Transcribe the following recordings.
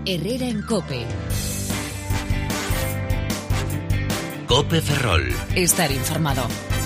Herrera en COPE. COPE Ferrol. Estar informado.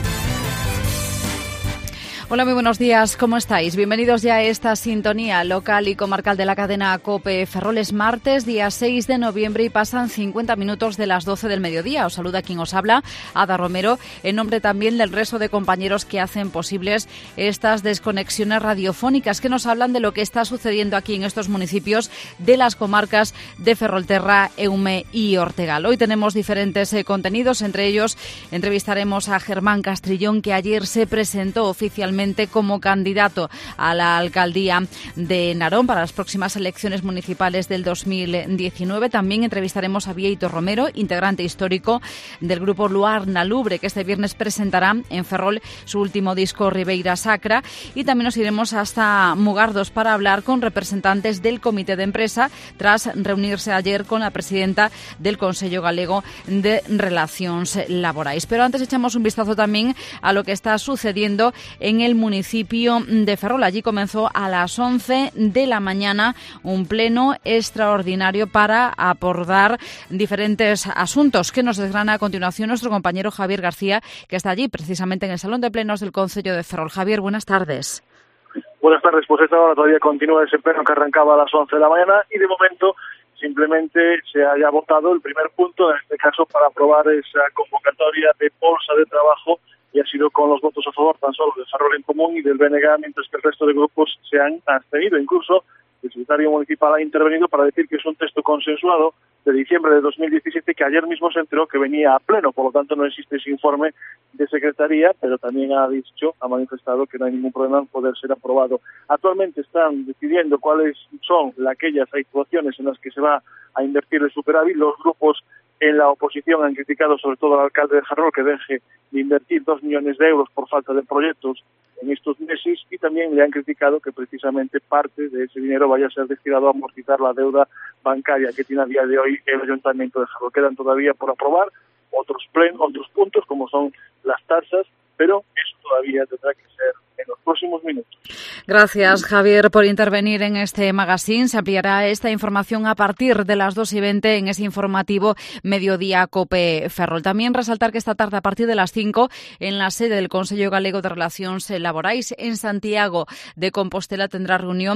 Hola, muy buenos días, ¿cómo estáis? Bienvenidos ya a esta sintonía local y comarcal de la cadena COPE Ferrol. Es martes, día 6 de noviembre y pasan 50 minutos de las 12 del mediodía. Os saluda quien os habla, Ada Romero, en nombre también del resto de compañeros que hacen posibles estas desconexiones radiofónicas que nos hablan de lo que está sucediendo aquí en estos municipios de las comarcas de Ferrolterra, Eume y Ortegal. Hoy tenemos diferentes contenidos, entre ellos entrevistaremos a Germán Castrillón, que ayer se presentó oficialmente como candidato a la alcaldía de Narón para las próximas elecciones municipales del 2019. También entrevistaremos a Bieito Romero, integrante histórico del grupo Luarna Lubre, que este viernes presentará en Ferrol su último disco Ribeira Sacra. Y también nos iremos hasta Mugardos para hablar con representantes del comité de empresa tras reunirse ayer con la presidenta del Consello Galego de Relacións Laborais. Pero antes echamos un vistazo también a lo que está sucediendo en el municipio de Ferrol. Allí comenzó a las 11 de la mañana un pleno extraordinario para abordar diferentes asuntos que nos desgrana a continuación nuestro compañero Javier García, que está allí precisamente en el Salón de Plenos del Concello de Ferrol. Javier, buenas tardes. Buenas tardes, pues esta hora todavía continúa ese pleno que arrancaba a las 11 de la mañana y de momento simplemente se haya votado el primer punto, en este caso para aprobar esa convocatoria de bolsa de trabajo, y ha sido con los votos a favor tan solo de Ferrol en Común y del BNG, mientras que el resto de grupos se han abstenido. Incluso el secretario municipal ha intervenido para decir que es un texto consensuado de diciembre de 2017 que ayer mismo se enteró que venía a pleno, por lo tanto no existe ese informe de secretaría, pero también ha manifestado que no hay ningún problema en poder ser aprobado. Actualmente están decidiendo cuáles son aquellas actuaciones en las que se va a invertir el superávit. Los grupos en la oposición han criticado sobre todo al alcalde de Ferrol que deje de invertir 2 millones de euros por falta de proyectos en estos meses, y también le han criticado que precisamente parte de ese dinero vaya a ser destinado a amortizar la deuda bancaria que tiene a día de hoy el Ayuntamiento de Ferrol. Quedan todavía por aprobar otros puntos como son las tasas, pero eso todavía tendrá que ser en los próximos minutos. Gracias, Javier, por intervenir en este magazine. Se ampliará esta información a partir de las 2:20 en ese informativo Mediodía COPE Ferrol. También resaltar que esta tarde, a partir de las 5, en la sede del Consello Galego de Relacións Laborais en Santiago de Compostela, tendrá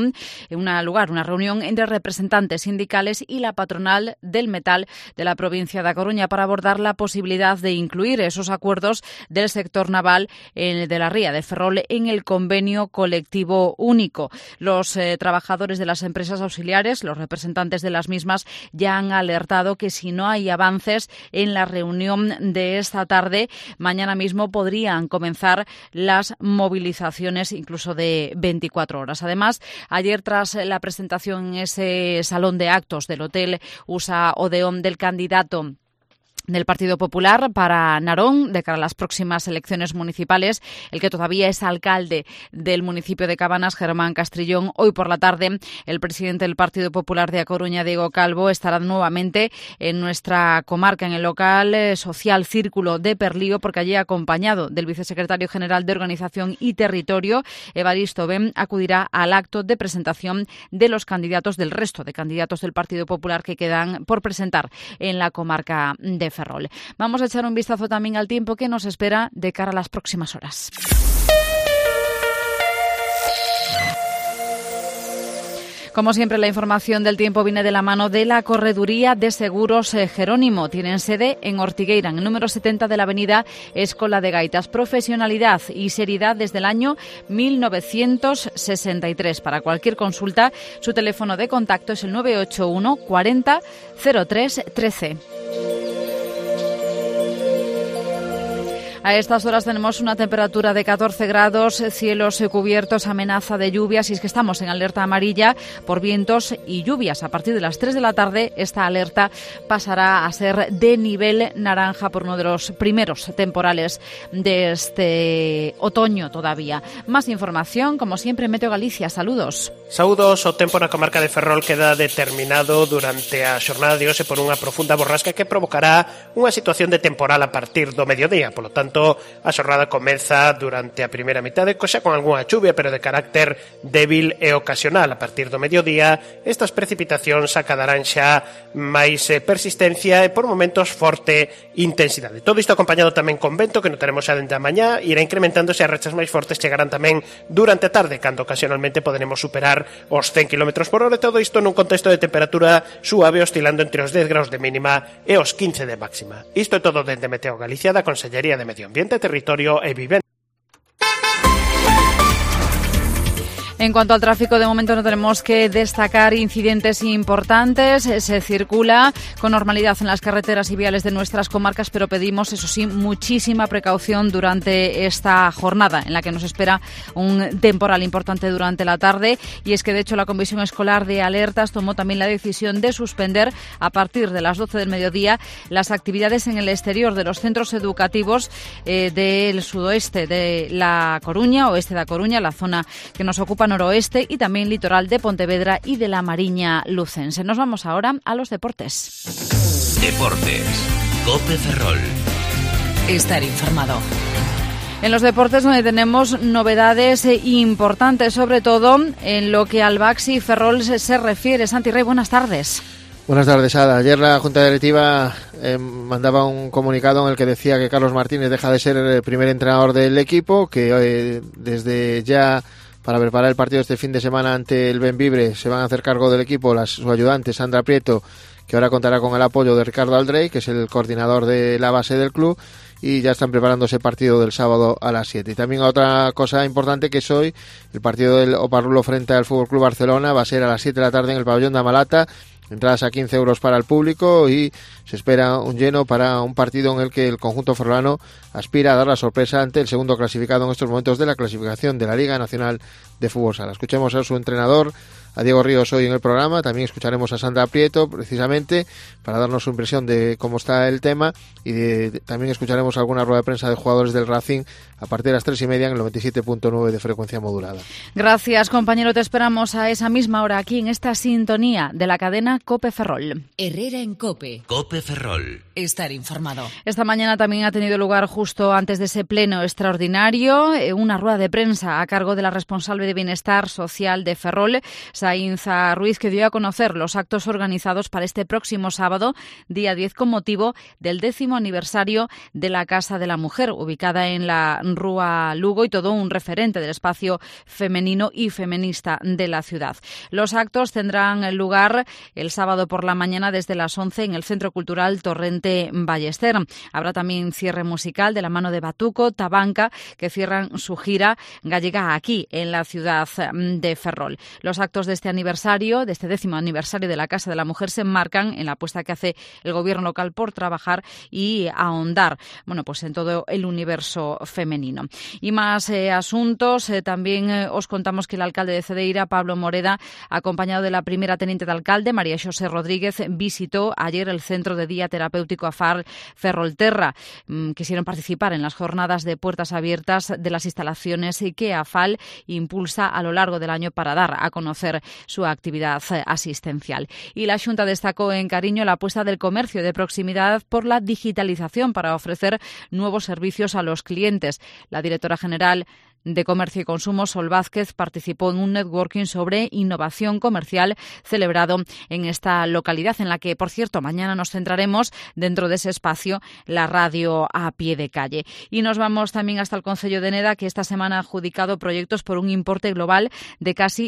una reunión entre representantes sindicales y la patronal del metal de la provincia de A Coruña para abordar la posibilidad de incluir esos acuerdos del sector naval de la ría de Ferrol en el convenio colectivo único. Los trabajadores de las empresas auxiliares, los representantes de las mismas, ya han alertado que si no hay avances en la reunión de esta tarde, mañana mismo podrían comenzar las movilizaciones incluso de 24 horas. Además, ayer, tras la presentación en ese salón de actos del Hotel USA Odeón del candidato del Partido Popular para Narón de cara a las próximas elecciones municipales, el que todavía es alcalde del municipio de Cabanas, Germán Castrillón, hoy por la tarde el presidente del Partido Popular de A Coruña, Diego Calvo, estará nuevamente en nuestra comarca, en el local social Círculo de Perlío, porque allí, acompañado del vicesecretario general de Organización y Territorio, Evaristo Ben, acudirá al acto de presentación de los candidatos, del resto de candidatos del Partido Popular que quedan por presentar en la comarca de Ferrol. Vamos a echar un vistazo también al tiempo que nos espera de cara a las próximas horas. Como siempre, la información del tiempo viene de la mano de la Correduría de Seguros Jerónimo. Tienen sede en Ortigueira, en el número 70 de la avenida Escola de Gaitas. Profesionalidad y seriedad desde el año 1963. Para cualquier consulta, su teléfono de contacto es el 981 40 03 13. A estas horas tenemos una temperatura de 14 grados, cielos cubiertos, amenaza de lluvias, y es que estamos en alerta amarilla por vientos y lluvias. A partir de las 3 de la tarde esta alerta pasará a ser de nivel naranja por uno de los primeros temporales de este otoño todavía. Más información, como siempre, Meteo Galicia. Saludos. Saúdos. O tempo na comarca de Ferrol queda determinado durante a xornada de hoxe por unha profunda borrasca que provocará unha situación de temporal a partir do mediodía. Polo tanto, tanto, a xornada comeza durante a primeira mitade, xa con algunha chuvia, pero de carácter débil e ocasional. A partir do mediodía, estas precipitacións acadarán xa máis persistencia e, por momentos, forte intensidade. Todo isto acompañado tamén con vento, que notaremos xa dende a mañá, irá incrementándose, as rachas máis fortes chegarán tamén durante a tarde, cando ocasionalmente poderemos superar os 100 km por hora. Todo isto nun contexto de temperatura suave, oscilando entre os 10 graus de mínima e os 15 de máxima. Isto é todo dende Meteo Galicia, da Consellería de Medio Ambiente, Territorio e Vivienda. En cuanto al tráfico, de momento no tenemos que destacar incidentes importantes. Se circula con normalidad en las carreteras y viales de nuestras comarcas, pero pedimos, eso sí, muchísima precaución durante esta jornada, en la que nos espera un temporal importante durante la tarde. Y es que, de hecho, la Comisión Escolar de Alertas tomó también la decisión de suspender a partir de las 12 del mediodía las actividades en el exterior de los centros educativos del sudoeste de La Coruña, oeste de La Coruña, la zona que nos ocupa noroeste, y también litoral de Pontevedra y de la Mariña Lucense. Nos vamos ahora a los deportes. Deportes. COPE Ferrol. Estar informado. En los deportes, donde tenemos novedades importantes, sobre todo en lo que al Baxi Ferrol se refiere. Santi Rey, buenas tardes. Buenas tardes, Ada. Ayer la Junta Directiva mandaba un comunicado en el que decía que Carlos Martínez deja de ser el primer entrenador del equipo, que desde ya, para preparar el partido este fin de semana ante el Bembibre, se van a hacer cargo del equipo su ayudante Sandra Prieto, que ahora contará con el apoyo de Ricardo Aldrey, que es el coordinador de la base del club, y ya están preparando ese partido del sábado a las 7. Y también otra cosa importante, que es hoy el partido del Oparrulo frente al Fútbol Club Barcelona, va a ser a las 7 de la tarde en el pabellón de Amalata. Entradas a 15 euros para el público, y se espera un lleno para un partido en el que el conjunto ferrolano aspira a dar la sorpresa ante el segundo clasificado en estos momentos de la clasificación de la Liga Nacional de Fútbol Sala. Escuchemos a su entrenador, a Diego Ríos, hoy en el programa. También escucharemos a Sandra Prieto, precisamente para darnos su impresión de cómo está el tema, y también escucharemos alguna rueda de prensa de jugadores del Racing a partir de las 3:30 en el 97.9 de frecuencia modulada. Gracias, compañero. Te esperamos a esa misma hora aquí en esta sintonía de la cadena COPE Ferrol. Herrera en COPE. COPE Ferrol. Estar informado. Esta mañana también ha tenido lugar, justo antes de ese pleno extraordinario, una rueda de prensa a cargo de la responsable de Bienestar Social de Ferrol, Saínza Ruiz, que dio a conocer los actos organizados para este próximo sábado, día 10, con motivo del 10º aniversario de la Casa de la Mujer, ubicada en la Rúa Lugo, y todo un referente del espacio femenino y feminista de la ciudad. Los actos tendrán lugar el sábado por la mañana desde las 11 en el Centro Cultural Torrente Ballester. Habrá también cierre musical de la mano de Batuco, Tabanca, que cierran su gira gallega aquí en la ciudad de Ferrol. Los actos de este aniversario, de este 10º aniversario de la Casa de la Mujer, se enmarcan en la apuesta que hace el gobierno local por trabajar y ahondar, pues en todo el universo femenino. Y más asuntos. También os contamos que el alcalde de Cedeira, Pablo Moreda, acompañado de la primera teniente de alcalde, María Xosé Rodríguez, visitó ayer el Centro de Día Terapéutico AFAL Ferrolterra. Quisieron participar en las jornadas de puertas abiertas de las instalaciones que AFAL impulsa a lo largo del año para dar a conocer su actividad asistencial. Y la Xunta destacó en Cariño la apuesta del comercio de proximidad por la digitalización para ofrecer nuevos servicios a los clientes. La directora general de Comercio y Consumo, Sol Vázquez, participó en un networking sobre innovación comercial celebrado en esta localidad, en la que, por cierto, mañana nos centraremos dentro de ese espacio, la radio a pie de calle. Y nos vamos también hasta el Concello de Neda, que esta semana ha adjudicado proyectos por un importe global de casi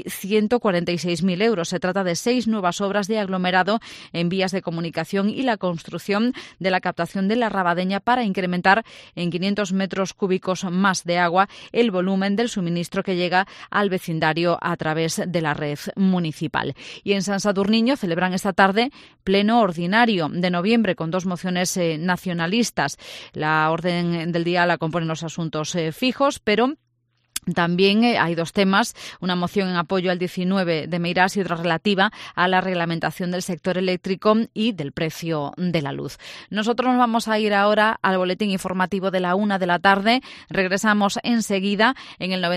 146.000 euros. Se trata de 6 nuevas obras de aglomerado en vías de comunicación y la construcción de la captación de la Rabadeña para incrementar en 500 metros cúbicos más de agua el volumen del suministro que llega al vecindario a través de la red municipal. Y en San Sadurniño celebran esta tarde pleno ordinario de noviembre con 2 mociones nacionalistas. La orden del día la componen los asuntos fijos, pero también hay 2 temas, una moción en apoyo al 19 de Meirás y otra relativa a la reglamentación del sector eléctrico y del precio de la luz. Nosotros nos vamos a ir ahora al boletín informativo de la 1 de la tarde. Regresamos enseguida en el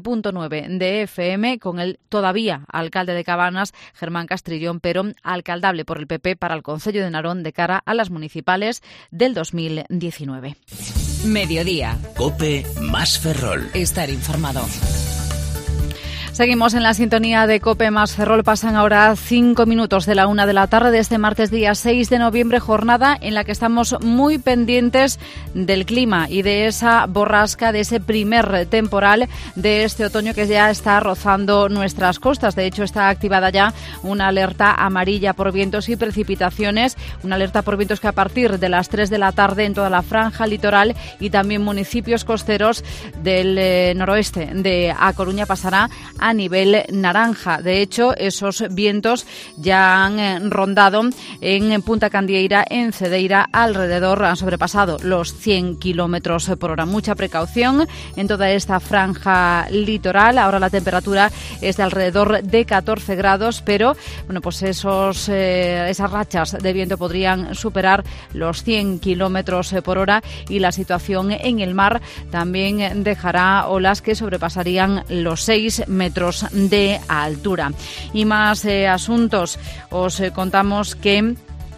97.9 de FM con el todavía alcalde de Cabanas, Germán Castrillón, pero alcaldable por el PP para el Concello de Narón de cara a las municipales del 2019. Mediodía. Cope más Ferrol. Estar informado. Seguimos en la sintonía de COPE más Ferrol. Pasan ahora 5 minutos de la 1 de la tarde de este martes día 6 de noviembre, jornada en la que estamos muy pendientes del clima y de esa borrasca, de ese primer temporal de este otoño que ya está rozando nuestras costas. De hecho, está activada ya una alerta amarilla por vientos y precipitaciones, una alerta por vientos que a partir de las 3 de la tarde en toda la franja litoral y también municipios costeros del noroeste de A Coruña pasará a nivel naranja. De hecho, esos vientos ya han rondado en Punta Candieira, en Cedeira, alrededor, han sobrepasado los 100 kilómetros por hora. Mucha precaución en toda esta franja litoral. Ahora la temperatura es de alrededor de 14 grados, pero bueno, pues esas rachas de viento podrían superar los 100 kilómetros por hora y la situación en el mar también dejará olas que sobrepasarían los 6 metros de altura. Y más asuntos. Os contamos que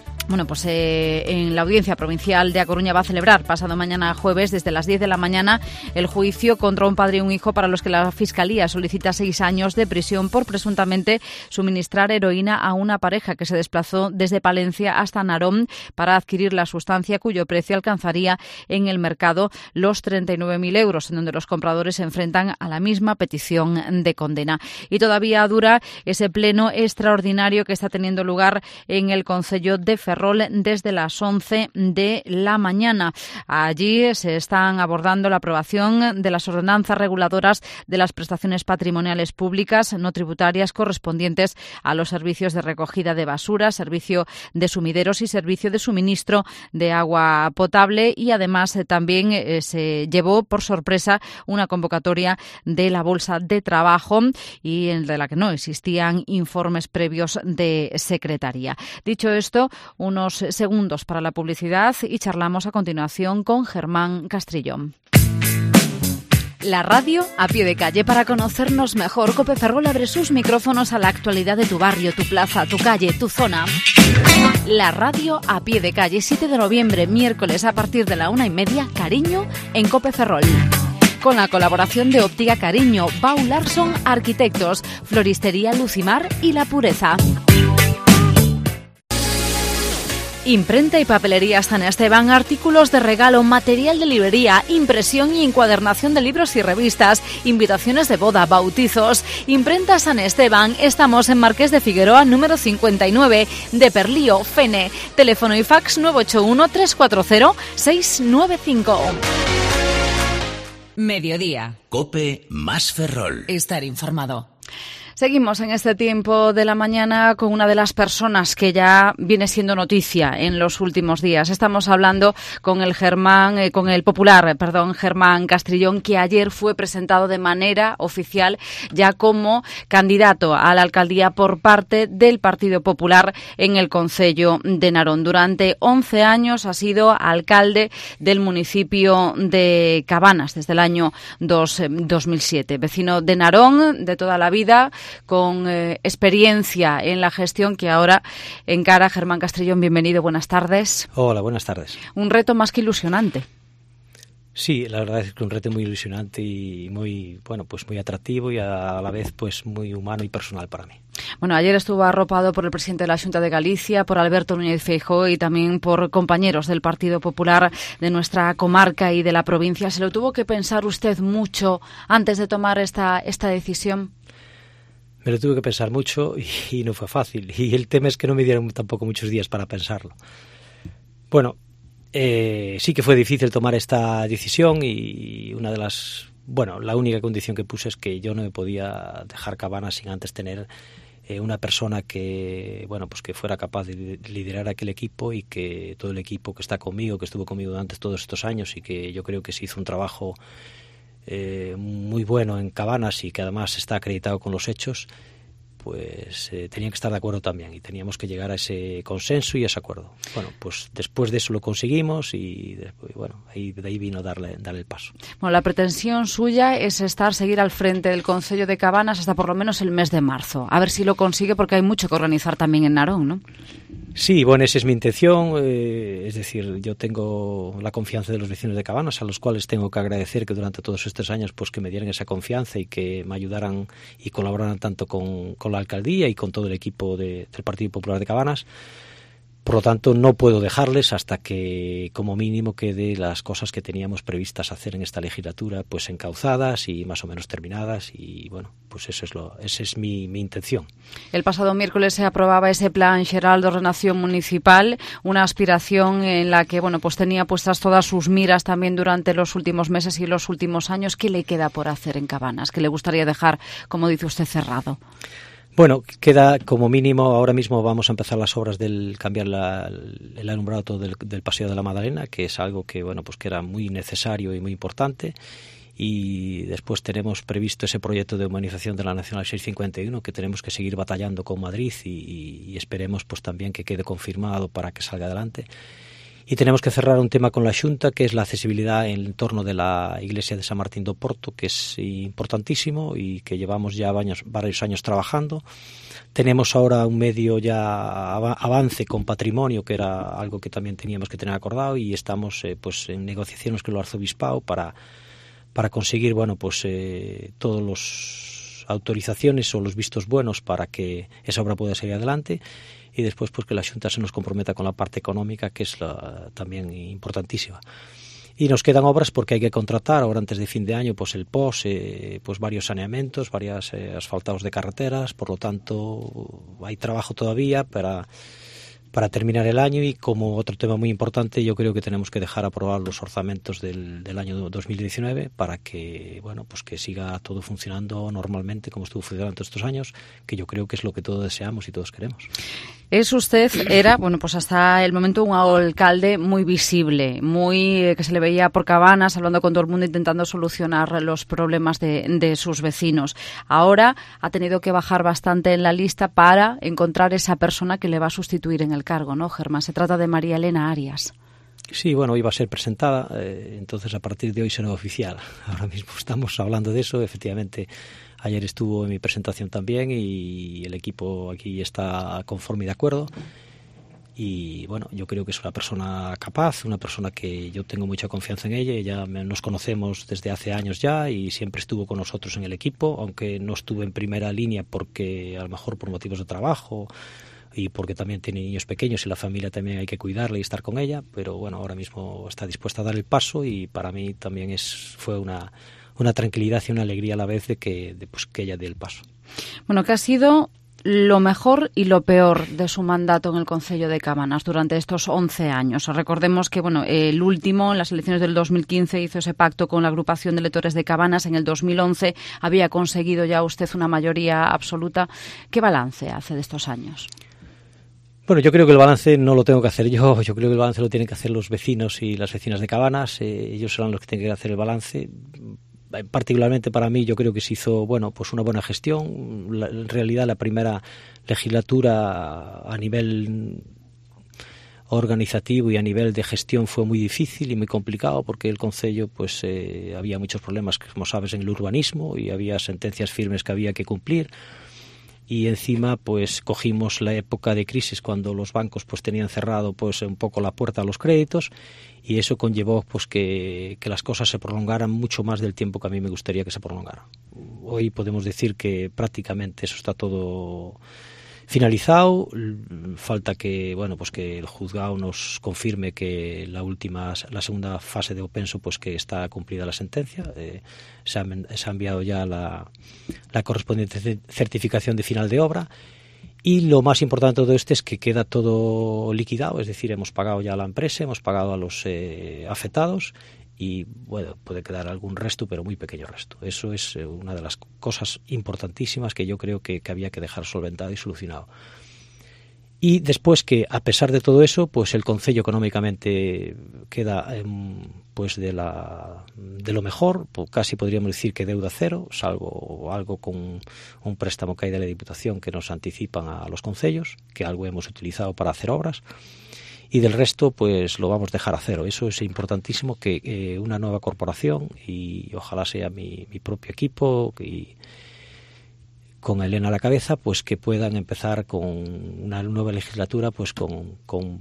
en la Audiencia Provincial de A Coruña va a celebrar pasado mañana jueves desde las 10 de la mañana el juicio contra un padre y un hijo para los que la Fiscalía solicita 6 años de prisión por presuntamente suministrar heroína a una pareja que se desplazó desde Palencia hasta Narón para adquirir la sustancia cuyo precio alcanzaría en el mercado los 39.000 euros, en donde los compradores se enfrentan a la misma petición de condena. Y todavía dura ese pleno extraordinario que está teniendo lugar en el Concello de Ferrol desde las 11 de la mañana. Allí se están abordando la aprobación de las ordenanzas reguladoras de las prestaciones patrimoniales públicas no tributarias correspondientes a los servicios de recogida de basura, servicio de sumideros y servicio de suministro de agua potable, y además también se llevó por sorpresa una convocatoria de la Bolsa de Trabajo y de la que no existían informes previos de secretaría. Dicho esto, unos segundos para la publicidad y charlamos a continuación con Germán Castrillón. La radio a pie de calle para conocernos mejor. COPE Ferrol abre sus micrófonos a la actualidad de tu barrio, tu plaza, tu calle, tu zona. La radio a pie de calle, 7 de noviembre, miércoles a partir de la 1:30, Cariño en COPE Ferrol. Con la colaboración de Óptica Cariño, Bau Larson Arquitectos, Floristería Lucimar y La Pureza. Imprenta y papelería San Esteban, artículos de regalo, material de librería, impresión y encuadernación de libros y revistas, invitaciones de boda, bautizos. Imprenta San Esteban, estamos en Marqués de Figueroa, número 59, de Perlío, Fene. Teléfono y fax 981 340 695. Mediodía. Cope más Ferrol. Estar informado. Seguimos en este tiempo de la mañana con una de las personas que ya viene siendo noticia en los últimos días. Estamos hablando con el popular Germán Castrillón, que ayer fue presentado de manera oficial ya como candidato a la alcaldía por parte del Partido Popular en el Concello de Narón. Durante 11 años ha sido alcalde del municipio de Cabanas desde el año 2007. Vecino de Narón de toda la vida, con experiencia en la gestión que ahora encara. Germán Castrillón, bienvenido, buenas tardes. Hola, buenas tardes. Un reto más que ilusionante. Sí, la verdad es que un reto muy ilusionante y muy atractivo y a la vez pues muy humano y personal para mí. Bueno, ayer estuvo arropado por el presidente de la Xunta de Galicia, por Alberto Núñez Feijóo y también por compañeros del Partido Popular de nuestra comarca y de la provincia. ¿Se lo tuvo que pensar usted mucho antes de tomar esta decisión? Me lo tuve que pensar mucho y no fue fácil. Y el tema es que no me dieron tampoco muchos días para pensarlo. Bueno, sí que fue difícil tomar esta decisión y la única condición que puse es que yo no me podía dejar Cabanas sin antes tener una persona que fuera capaz de liderar aquel equipo y que todo el equipo que está conmigo, que estuvo conmigo durante todos estos años y que yo creo que se hizo un trabajo muy bueno en Cabanas y que además está acreditado con los hechos, pues tenían que estar de acuerdo también y teníamos que llegar a ese consenso y a ese acuerdo. Bueno, pues después de eso lo conseguimos y después, de ahí vino darle el paso. Bueno, la pretensión suya es seguir al frente del Concello de Cabanas hasta por lo menos el mes de marzo. A ver si lo consigue, porque hay mucho que organizar también en Narón, ¿no? Sí, bueno, esa es mi intención, es decir, yo tengo la confianza de los vecinos de Cabanas, a los cuales tengo que agradecer que durante todos estos años pues que me dieran esa confianza y que me ayudaran y colaboraran tanto con la alcaldía y con todo el equipo del Partido Popular de Cabanas. Por lo tanto, no puedo dejarles hasta que, como mínimo, quede las cosas que teníamos previstas hacer en esta legislatura, pues encauzadas y más o menos terminadas. Y bueno, pues esa es mi intención. El pasado miércoles se aprobaba ese Plan Xeral de Ordenación Municipal, una aspiración en la que, bueno, pues tenía puestas todas sus miras también durante los últimos meses y los últimos años. ¿Qué le queda por hacer en Cabanas? ¿Qué le gustaría dejar, como dice usted, cerrado? Bueno, queda como mínimo, ahora mismo vamos a empezar las obras del cambiar el alumbrado del Paseo de la Madalena, que es algo que, bueno, pues que era muy necesario y muy importante. Y después tenemos previsto ese proyecto de humanización de la Nacional 651 que tenemos que seguir batallando con Madrid y esperemos pues también que quede confirmado para que salga adelante. Y tenemos que cerrar un tema con la Xunta, que es la accesibilidad en torno de la iglesia de San Martín do Porto, que es importantísimo y que llevamos ya varios años trabajando. Tenemos ahora un medio ya avance con patrimonio, que era algo que también teníamos que tener acordado, y estamos pues en negociaciones con el arzobispado para conseguir, bueno, pues todos los autorizaciones o los vistos buenos para que esa obra pueda seguir adelante. Y después pues que la Xunta se nos comprometa con la parte económica, que es también importantísima. Y nos quedan obras porque hay que contratar ahora antes de fin de año pues el POS, pues varios saneamientos, varios asfaltados de carreteras. Por lo tanto hay trabajo todavía para terminar el año. Y como otro tema muy importante, yo creo que tenemos que dejar aprobar los orzamentos del año 2019 para que, bueno, pues que siga todo funcionando normalmente como estuvo funcionando estos años, que yo creo que es lo que todos deseamos y todos queremos. Era, bueno, pues hasta el momento un alcalde muy visible, que se le veía por Cabanas, hablando con todo el mundo, intentando solucionar los problemas de sus vecinos. Ahora ha tenido que bajar bastante en la lista para encontrar esa persona que le va a sustituir en el cargo, ¿no, Germán? Se trata de María Elena Arias. Sí, bueno, iba a ser presentada, entonces a partir de hoy será oficial. Ahora mismo estamos hablando de eso, efectivamente. Ayer estuvo en mi presentación también y el equipo aquí está conforme y de acuerdo. Y bueno, yo creo que es una persona capaz, una persona que yo tengo mucha confianza en ella. Nos conocemos desde hace años ya y siempre estuvo con nosotros en el equipo, aunque no estuvo en primera línea porque a lo mejor por motivos de trabajo y porque también tiene niños pequeños y la familia también hay que cuidarla y estar con ella. Pero bueno, ahora mismo está dispuesta a dar el paso y para mí también fue una tranquilidad y una alegría a la vez de que ella dé el paso. Bueno, ¿qué ha sido lo mejor y lo peor de su mandato en el Concello de Cabanas durante estos 11 años? Recordemos que, bueno, el último, en las elecciones del 2015, hizo ese pacto con la agrupación de electores de Cabanas. En el 2011 había conseguido ya usted una mayoría absoluta. ¿Qué balance hace de estos años? Bueno, yo creo que el balance no lo tengo que hacer yo creo que el balance lo tienen que hacer los vecinos y las vecinas de Cabanas. Ellos serán los que tienen que hacer el balance. Particularmente para mí yo creo que se hizo, bueno, pues una buena gestión. En realidad la primera legislatura a nivel organizativo y a nivel de gestión fue muy difícil y muy complicado porque el concello pues había muchos problemas, como sabes, en el urbanismo y había sentencias firmes que había que cumplir. Y encima pues cogimos la época de crisis cuando los bancos pues tenían cerrado pues un poco la puerta a los créditos y eso conllevó pues que las cosas se prolongaran mucho más del tiempo que a mí me gustaría que se prolongara. Hoy podemos decir que prácticamente eso está todo finalizado. Falta que, bueno, pues que el juzgado nos confirme que la segunda fase de Openso pues que está cumplida la sentencia. Se ha enviado ya la correspondiente certificación de final de obra. Y lo más importante de todo esto es que queda todo liquidado, es decir, hemos pagado ya a la empresa, hemos pagado a los afectados y bueno, puede quedar algún resto, pero muy pequeño resto. Eso es una de las cosas importantísimas que yo creo que había que dejar solventado y solucionado. Y después que, a pesar de todo eso, pues el concello económicamente queda pues de lo mejor, pues casi podríamos decir que deuda cero, salvo algo con un préstamo que hay de la Diputación que nos anticipan a los concellos, que algo hemos utilizado para hacer obras. Y del resto, pues lo vamos a dejar a cero. Eso es importantísimo, que una nueva corporación, y ojalá sea mi propio equipo, y con Elena a la cabeza, pues que puedan empezar con una nueva legislatura pues con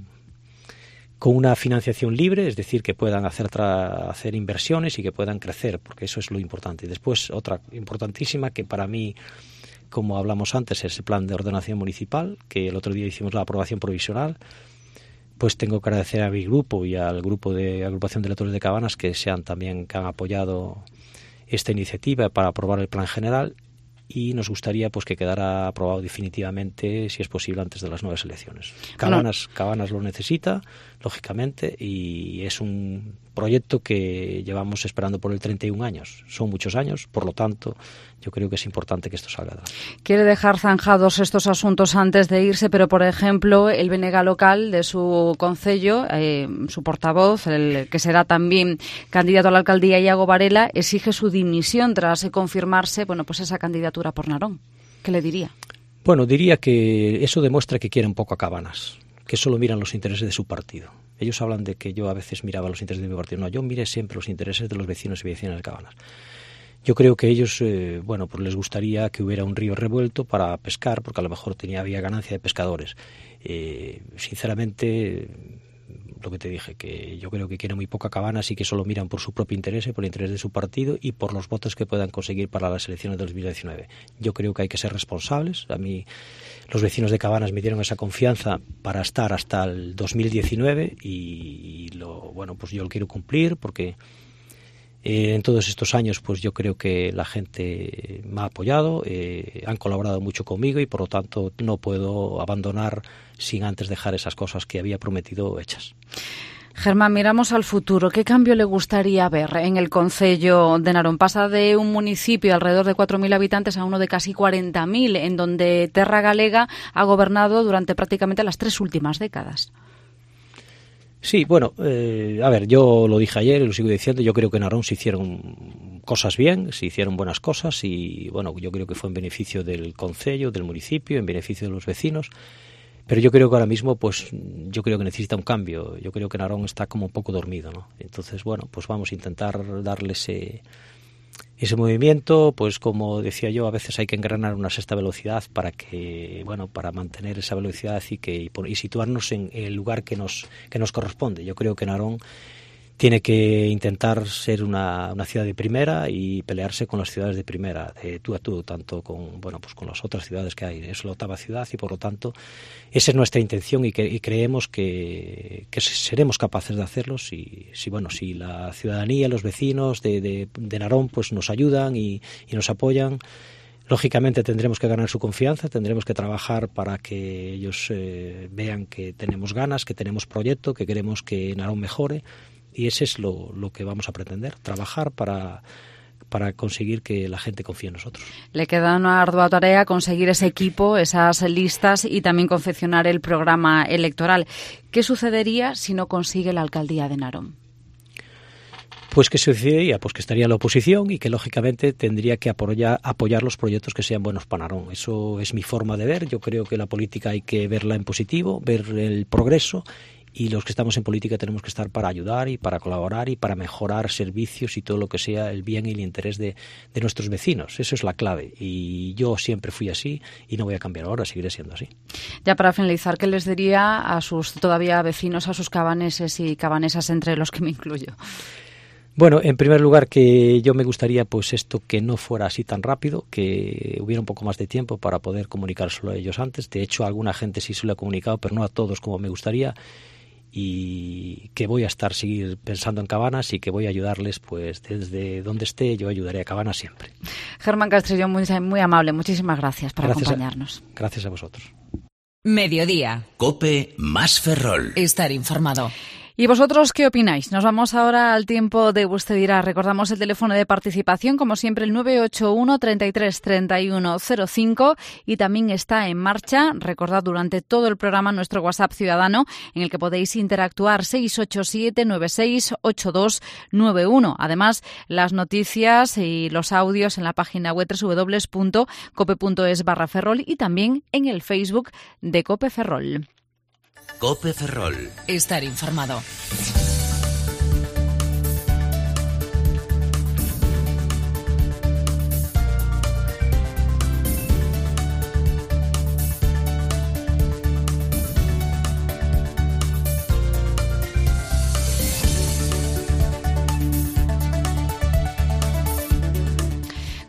una financiación libre, es decir, que puedan hacer inversiones y que puedan crecer, porque eso es lo importante. Y después, otra importantísima, que para mí, como hablamos antes, es el plan de ordenación municipal, que el otro día hicimos la aprobación provisional. Pues tengo que agradecer a mi grupo y al grupo de agrupación de electores de Cabanas que han apoyado esta iniciativa para aprobar el plan general, y nos gustaría pues que quedara aprobado definitivamente, si es posible, antes de las nuevas elecciones. Cabanas lo necesita, lógicamente, y es un proyecto que llevamos esperando por el 31 años. Son muchos años, por lo tanto, yo creo que es importante que esto salga adelante. Quiere dejar zanjados estos asuntos antes de irse, pero, por ejemplo, el Benega local de su concello, su portavoz, el que será también candidato a la alcaldía, Iago Varela, exige su dimisión tras confirmarse, pues esa candidatura por Narón. ¿Qué le diría? Bueno, diría que eso demuestra que quiere un poco a Cabanas, que solo miran los intereses de su partido. Ellos hablan de que yo a veces miraba los intereses de mi partido. No, yo miré siempre los intereses de los vecinos y vecinas de Cabanas. Yo creo que ellos, pues les gustaría que hubiera un río revuelto para pescar, porque a lo mejor había ganancia de pescadores. Sinceramente, lo que te dije, que yo creo que quieren muy poca Cabanas y que solo miran por su propio interés, por el interés de su partido y por los votos que puedan conseguir para las elecciones de 2019. Yo creo que hay que ser responsables. A mí los vecinos de Cabanas me dieron esa confianza para estar hasta el 2019 y pues yo lo quiero cumplir, porque en todos estos años pues yo creo que la gente me ha apoyado, han colaborado mucho conmigo y por lo tanto no puedo abandonar sin antes dejar esas cosas que había prometido hechas. Germán, miramos al futuro. ¿Qué cambio le gustaría ver en el concello de Narón? Pasa de un municipio de alrededor de 4.000 habitantes a uno de casi 40.000, en donde Terra Galega ha gobernado durante prácticamente las 3 últimas décadas. Sí, bueno, yo lo dije ayer y lo sigo diciendo, yo creo que en Narón se hicieron cosas bien, se hicieron buenas cosas y bueno, yo creo que fue en beneficio del concello, del municipio, en beneficio de los vecinos, pero yo creo que ahora mismo pues yo creo que necesita un cambio, yo creo que Narón está como un poco dormido, ¿no? Entonces, bueno, pues vamos a intentar darle ese movimiento, pues como decía yo, a veces hay que engranar una sexta velocidad para mantener esa velocidad y situarnos en el lugar que nos corresponde. Yo creo que Narón tiene que intentar ser una ciudad de primera y pelearse con las ciudades de primera, de tú a tú, tanto con con las otras ciudades que hay. Es la 8ª ciudad y por lo tanto esa es nuestra intención y creemos que seremos capaces de hacerlo si la ciudadanía, los vecinos de Narón pues nos ayudan y nos apoyan. Lógicamente tendremos que ganar su confianza, tendremos que trabajar para que ellos vean que tenemos ganas, que tenemos proyecto, que queremos que Narón mejore. Y ese es lo que vamos a pretender, trabajar para conseguir que la gente confíe en nosotros. Le queda una ardua tarea conseguir ese equipo, esas listas y también confeccionar el programa electoral. ¿Qué sucedería si no consigue la alcaldía de Narón? Pues que sucedería, pues que estaría la oposición y que lógicamente tendría que apoyar los proyectos que sean buenos para Narón. Eso es mi forma de ver. Yo creo que la política hay que verla en positivo, ver el progreso. Y los que estamos en política tenemos que estar para ayudar y para colaborar y para mejorar servicios y todo lo que sea el bien y el interés de nuestros vecinos. Eso es la clave. Y yo siempre fui así y no voy a cambiar ahora, seguiré siendo así. Ya para finalizar, ¿qué les diría a sus todavía vecinos, a sus cabaneses y cabanesas, entre los que me incluyo? Bueno, en primer lugar que yo me gustaría pues esto que no fuera así tan rápido, que hubiera un poco más de tiempo para poder comunicárselo a ellos antes. De hecho, a alguna gente sí se lo he comunicado, pero no a todos como me gustaría. Y que voy a seguir pensando en Cabanas y que voy a ayudarles pues desde donde esté, yo ayudaré a Cabanas siempre. Germán Castrillón, muy amable, muchísimas gracias por acompañarnos. Gracias a vosotros. Mediodía. COPE más Ferrol. Estar informado. ¿Y vosotros qué opináis? Nos vamos ahora al tiempo de Usted dirá. Recordamos el teléfono de participación, como siempre, el 981 33 31 05, y también está en marcha, recordad durante todo el programa, nuestro WhatsApp ciudadano, en el que podéis interactuar, 687 96 8291. Además, las noticias y los audios en la página web www.cope.es/Ferrol y también en el Facebook de Cope Ferrol. COPE Ferrol. Estar informado.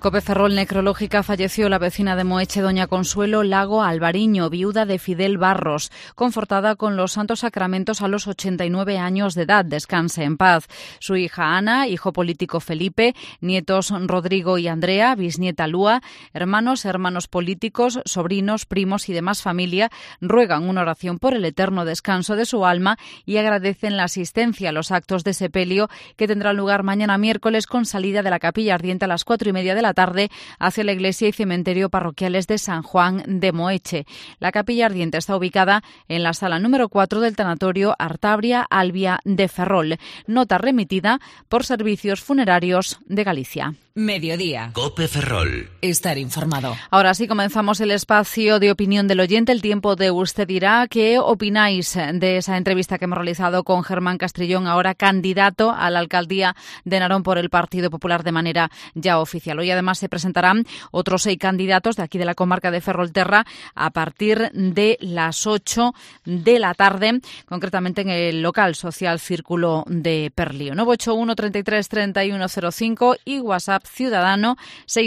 COPE Ferrol necrológica. Falleció la vecina de Moeche, doña Consuelo Lago Alvariño, viuda de Fidel Barros, confortada con los santos sacramentos a los 89 años de edad. Descanse en paz. Su hija Ana, hijo político Felipe, nietos Rodrigo y Andrea, bisnieta Lúa, hermanos políticos, sobrinos, primos y demás familia ruegan una oración por el eterno descanso de su alma y agradecen la asistencia a los actos de sepelio que tendrán lugar mañana miércoles, con salida de la Capilla Ardiente a las 4:30 de la tarde hacia la iglesia y cementerio parroquiales de San Juan de Moeche. La Capilla Ardiente está ubicada en la sala número 4 del tanatorio Artabria Albia de Ferrol. Nota remitida por Servicios Funerarios de Galicia. Mediodía. COPE Ferrol. Estar informado. Ahora sí, comenzamos el espacio de opinión del oyente. El tiempo de usted dirá. ¿Qué opináis de esa entrevista que hemos realizado con Germán Castrillón, ahora candidato a la alcaldía de Narón por el Partido Popular de manera ya oficial? Hoy además se presentarán otros 6 candidatos de aquí de la comarca de Ferrolterra a partir de las 8 de la tarde, concretamente en el local social Círculo de Perlío. 981 33 31 05 y WhatsApp ciudadano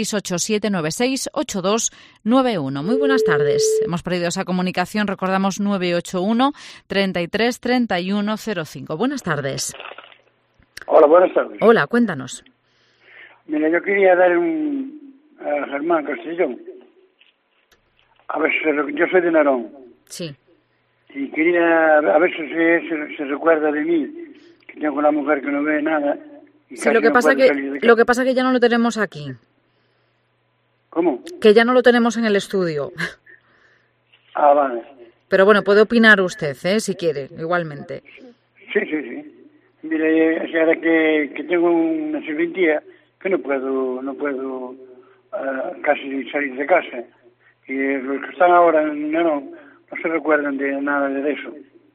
687968291. Muy buenas tardes. Hemos perdido esa comunicación. Recordamos 981 33 31 05. Buenas tardes. Hola, buenas tardes. Hola, cuéntanos. Mira, yo quería dar a Germán Castrillón. A ver, yo soy de Narón. Sí. Y quería a ver si se recuerda de mí, que tengo una mujer que no ve nada. Sí, lo que pasa que ya no lo tenemos aquí. ¿Cómo? Que ya no lo tenemos en el estudio. Ah, vale. Pero bueno, puede opinar usted, si quiere, igualmente. Sí. Mire, es ahora que tengo una serventía que no puedo casi salir de casa. Y los que están ahora no se recuerdan de nada de eso.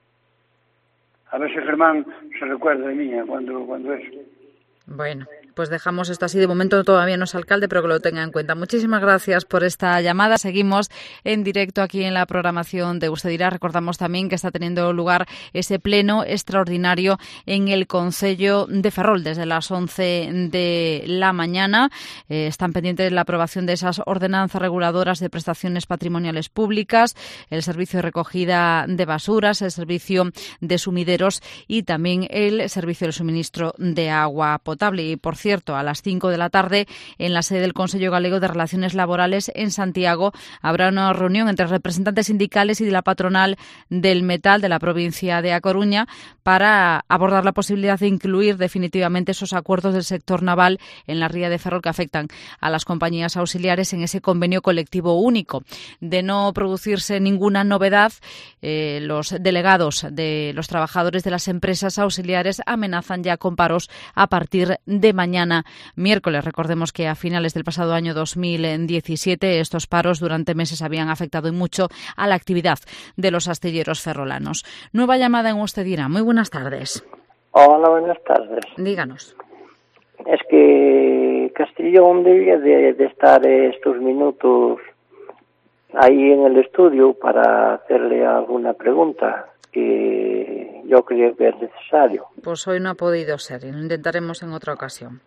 A ver si Germán se recuerda de mí cuando es. Bueno, pues dejamos esto así. De momento todavía no es alcalde, pero que lo tenga en cuenta. Muchísimas gracias por esta llamada. Seguimos en directo aquí en la programación de Usted Dirá. Recordamos también que está teniendo lugar ese pleno extraordinario en el Concello de Ferrol desde las 11 de la mañana. Están pendientes de la aprobación de esas ordenanzas reguladoras de prestaciones patrimoniales públicas, el servicio de recogida de basuras, el servicio de sumideros y también el servicio de suministro de agua potable. Y, por cierto, a las 5 de la tarde, en la sede del Consejo Galego de Relaciones Laborales en Santiago, habrá una reunión entre representantes sindicales y de la patronal del metal de la provincia de A Coruña para abordar la posibilidad de incluir definitivamente esos acuerdos del sector naval en la ría de Ferrol que afectan a las compañías auxiliares en ese convenio colectivo único. De no producirse ninguna novedad, los delegados de los trabajadores de las empresas auxiliares amenazan ya con paros a partir de mañana miércoles. Recordemos que a finales del pasado año 2017 estos paros durante meses habían afectado y mucho a la actividad de los astilleros ferrolanos. Nueva llamada en Usted Dirá. Muy buenas tardes. Hola, buenas tardes. Díganos. Es que Castrillón debía de estar estos minutos ahí en el estudio para hacerle alguna pregunta que yo creo que es necesario. Pues hoy no ha podido ser, y lo intentaremos en otra ocasión.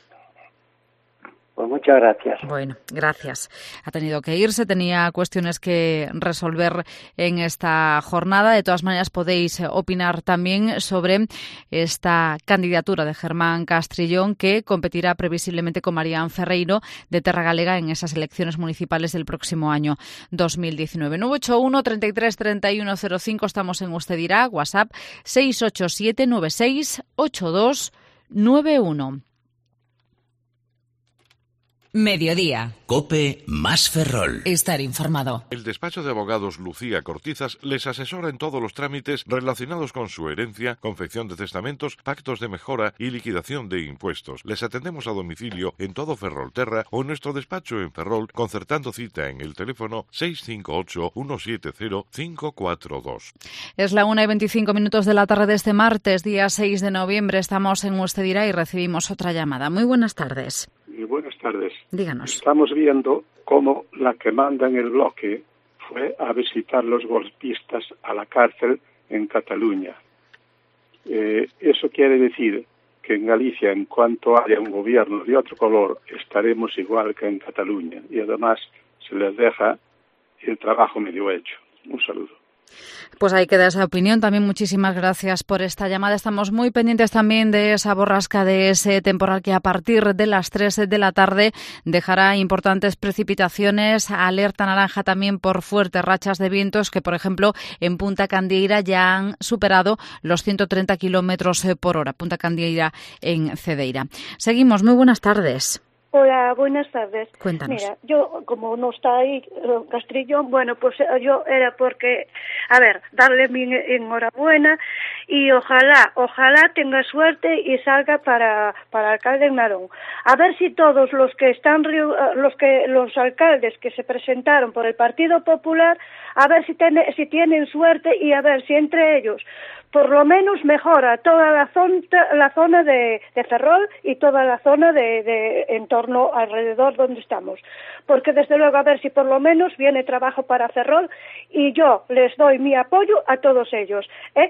Pues muchas gracias. Bueno, gracias. Ha tenido que irse, tenía cuestiones que resolver en esta jornada. De todas maneras, podéis opinar también sobre esta candidatura de Germán Castrillón, que competirá previsiblemente con Marián Ferreiro de Terra Galega en esas elecciones municipales del próximo año 2019. 981 33 31 05, estamos en Usted Dirá, WhatsApp 687 96 82 91. Mediodía. COPE más Ferrol. Estar informado. El despacho de abogados Lucía Cortizas les asesora en todos los trámites relacionados con su herencia, confección de testamentos, pactos de mejora y liquidación de impuestos. Les atendemos a domicilio en todo Ferrolterra o en nuestro despacho en Ferrol, concertando cita en el teléfono 658-170-542. Es la 1:25 de la tarde de este martes, día 6 de noviembre. Estamos en Usted Dirá y recibimos otra llamada. Muy buenas tardes. Buenas tardes. Díganos. Estamos viendo cómo la que manda en el bloque fue a visitar los golpistas a la cárcel en Cataluña. Eso quiere decir que en Galicia, en cuanto haya un gobierno de otro color, estaremos igual que en Cataluña. Y además se les deja el trabajo medio hecho. Un saludo. Pues ahí queda esa opinión. También muchísimas gracias por esta llamada. Estamos muy pendientes también de esa borrasca, de ese temporal que a partir de las 3 de la tarde dejará importantes precipitaciones. Alerta naranja también por fuertes rachas de vientos que, por ejemplo, en Punta Candieira ya han superado los 130 kilómetros por hora. Punta Candieira en Cedeira. Seguimos. Muy buenas tardes. Hola, buenas tardes. Cuéntanos. Mira, yo, como no está ahí Castrillón, bueno, pues yo era porque, darle mi enhorabuena y ojalá tenga suerte y salga para alcalde en Narón. A ver si todos los que están, los alcaldes que se presentaron por el Partido Popular, a ver si tienen suerte y a ver si entre ellos por lo menos mejora toda la zona de Ferrol y toda la zona de en torno alrededor donde estamos. Porque desde luego a ver si por lo menos viene trabajo para Ferrol y yo les doy mi apoyo a todos ellos,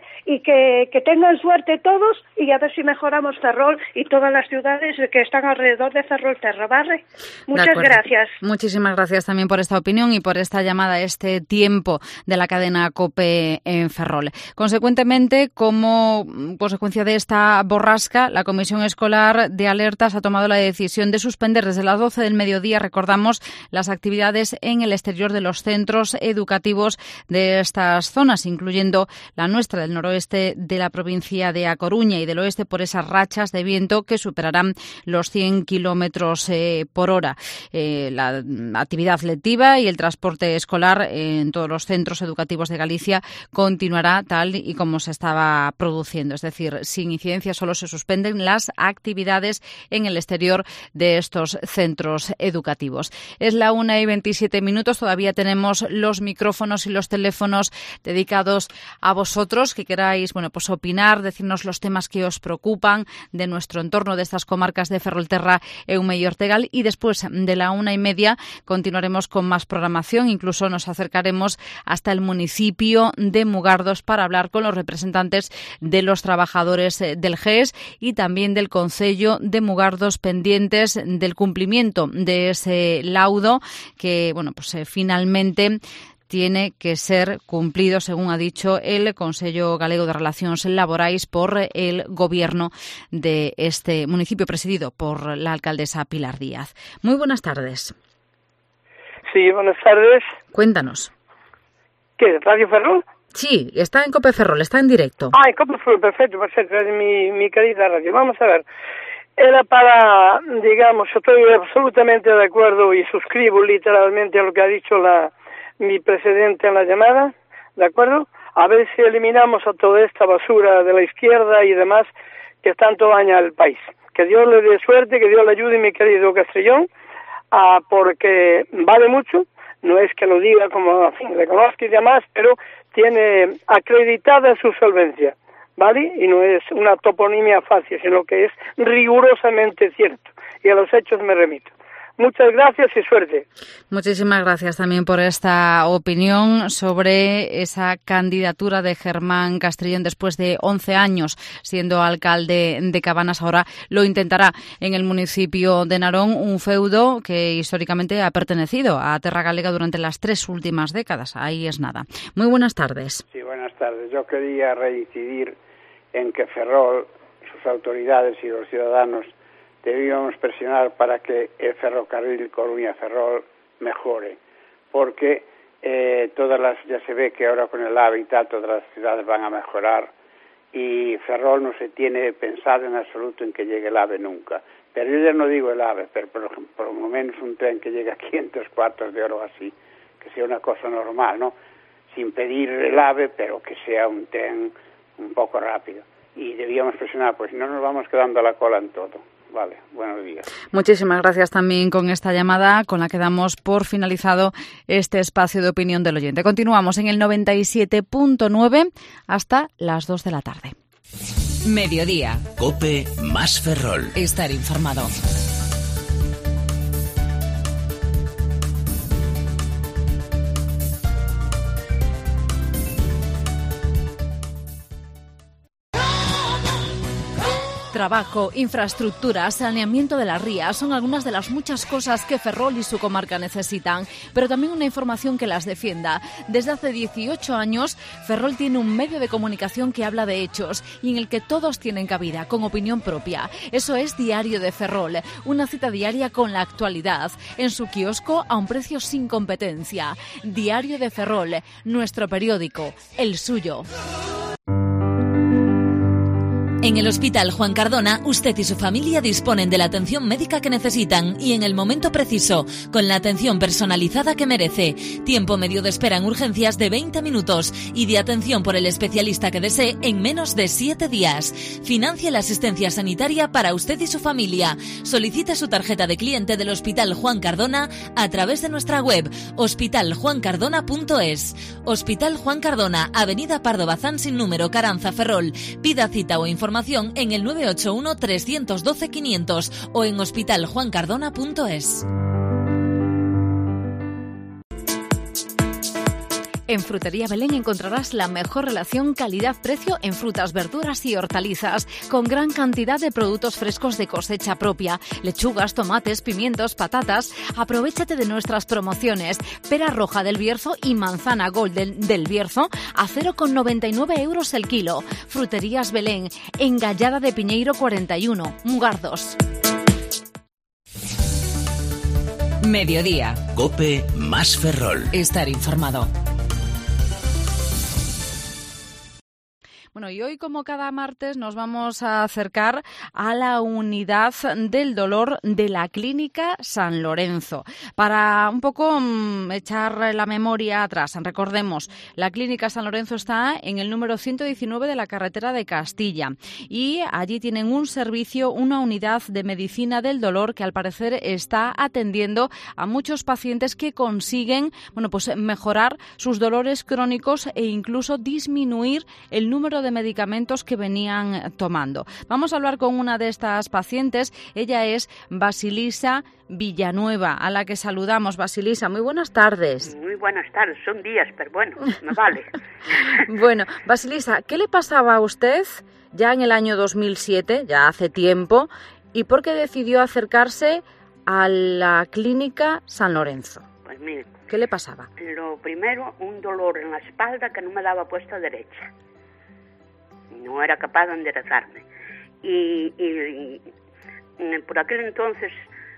y que tengan suerte todos y a ver si mejoramos Ferrol y todas las ciudades que están alrededor de Ferrolterra, ¿vale? Muchas gracias. Muchísimas gracias también por esta opinión y por esta llamada, este tiempo de la cadena COPE en Ferrol. Consecuentemente, como consecuencia de esta borrasca, la Comisión Escolar de Alertas ha tomado la decisión de suspender desde las 12 del mediodía, recordamos, las actividades en el exterior de los centros educativos de estas zonas, incluyendo la nuestra, del noroeste de la provincia de A Coruña y del oeste, por esas rachas de viento que superarán los 100 kilómetros por hora. La actividad lectiva y el transporte escolar en todos los centros educativos de Galicia continuará tal y como se estaba produciendo, es decir, sin incidencia, solo se suspenden las actividades en el exterior de estos centros educativos. Es la 1:27, todavía tenemos los micrófonos y los teléfonos dedicados a vosotros, que queráis, pues opinar, decirnos los temas que os preocupan de nuestro entorno, de estas comarcas de Ferrolterra, Eume y Ortegal, y después de la 1:30 continuaremos con más programación, incluso nos acercaremos hasta el municipio de Mugardos para hablar con los representantes de los trabajadores del GES y también del Concello de Mugardos, pendientes del cumplimiento de ese laudo que, finalmente tiene que ser cumplido, según ha dicho el Consello Galego de Relacións Laborais, por el gobierno de este municipio, presidido por la alcaldesa Pilar Díaz. Muy buenas tardes. Sí, buenas tardes. Cuéntanos. ¿Qué, Radio Ferrol? Sí, está en COPE Ferrol, está en directo. En COPE Ferrol, perfecto, mi querida radio. Vamos a ver. Era para, estoy absolutamente de acuerdo y suscribo literalmente a lo que ha dicho mi precedente en la llamada, ¿de acuerdo? A ver si eliminamos a toda esta basura de la izquierda y demás que tanto daña al país. Que Dios le dé suerte, que Dios le ayude, mi querido Castrillón, porque vale mucho. No es que lo diga como le conozco y demás, pero tiene acreditada su solvencia, ¿vale? Y no es una toponimia fácil, sino que es rigurosamente cierto. Y a los hechos me remito. Muchas gracias y suerte. Muchísimas gracias también por esta opinión sobre esa candidatura de Germán Castrillón después de 11 años siendo alcalde de Cabanas. Ahora lo intentará en el municipio de Narón, un feudo que históricamente ha pertenecido a Terra Galega durante las 3 últimas décadas. Ahí es nada. Muy buenas tardes. Sí, buenas tardes. Yo quería reincidir en que Ferrol, sus autoridades y los ciudadanos debíamos presionar para que el ferrocarril Coruña-Ferrol mejore, porque ya se ve que ahora con el AVE y tal, todas las ciudades van a mejorar y Ferrol no se tiene pensado en absoluto en que llegue el AVE nunca. Pero yo ya no digo el AVE, pero por lo menos un tren que llegue aquí en 3 cuartos de hora o así, que sea una cosa normal, ¿no? Sin pedir el AVE, pero que sea un tren un poco rápido. Y debíamos presionar, pues si no nos vamos quedando a la cola en todo. Vale, buenos días. Muchísimas gracias también con esta llamada con la que damos por finalizado este espacio de opinión del oyente. Continuamos en el 97.9 hasta las 2 de la tarde. Mediodía. COPE más Ferrol. Estar informado. trabajo, infraestructura, saneamiento de las rías son algunas de las muchas cosas que Ferrol y su comarca necesitan, pero también una información que las defienda. Desde hace 18 años, Ferrol tiene un medio de comunicación que habla de hechos y en el que todos tienen cabida, con opinión propia. Eso es Diario de Ferrol, una cita diaria con la actualidad, en su kiosco a un precio sin competencia. Diario de Ferrol, nuestro periódico, el suyo. En el Hospital Juan Cardona, usted y su familia disponen de la atención médica que necesitan y en el momento preciso, con la atención personalizada que merece. Tiempo medio de espera en urgencias de 20 minutos y de atención por el especialista que desee en menos de 7 días. Financie la asistencia sanitaria para usted y su familia. Solicite su tarjeta de cliente del Hospital Juan Cardona a través de nuestra web hospitaljuancardona.es. Hospital Juan Cardona, Avenida Pardo Bazán sin número, Caranza, Ferrol. Pida cita o información en el 981 312 500 o en hospitaljuancardona.es. En Frutería Belén encontrarás la mejor relación calidad-precio en frutas, verduras y hortalizas, con gran cantidad de productos frescos de cosecha propia, lechugas, tomates, pimientos, patatas. Aprovéchate de nuestras promociones: pera roja del Bierzo y manzana golden del Bierzo a 0,99 € el kilo. Fruterías Belén, en Gallada de Piñeiro 41, Mugardos. Mediodía. COPE más Ferrol. Estar informado. Bueno, y hoy, como cada martes, nos vamos a acercar a la unidad del dolor de la Clínica San Lorenzo. Para un poco echar la memoria atrás, recordemos, la Clínica San Lorenzo está en el número 119 de la carretera de Castilla y allí tienen un servicio, una unidad de medicina del dolor que al parecer está atendiendo a muchos pacientes que consiguen, pues mejorar sus dolores crónicos e incluso disminuir el número de medicamentos que venían tomando. Vamos a hablar con una de estas pacientes. Ella es Basilisa Villanueva, a la que saludamos. Basilisa, muy buenas tardes. Muy buenas tardes, son días, pero bueno, me vale. Bueno, Basilisa, ¿qué le pasaba a usted ya en el año 2007, ya hace tiempo, y por qué decidió acercarse a la Clínica San Lorenzo? Pues mire, ¿qué le pasaba? Lo primero, un dolor en la espalda que no me daba puesta derecha. No era capaz de enderezarme. Y por aquel entonces,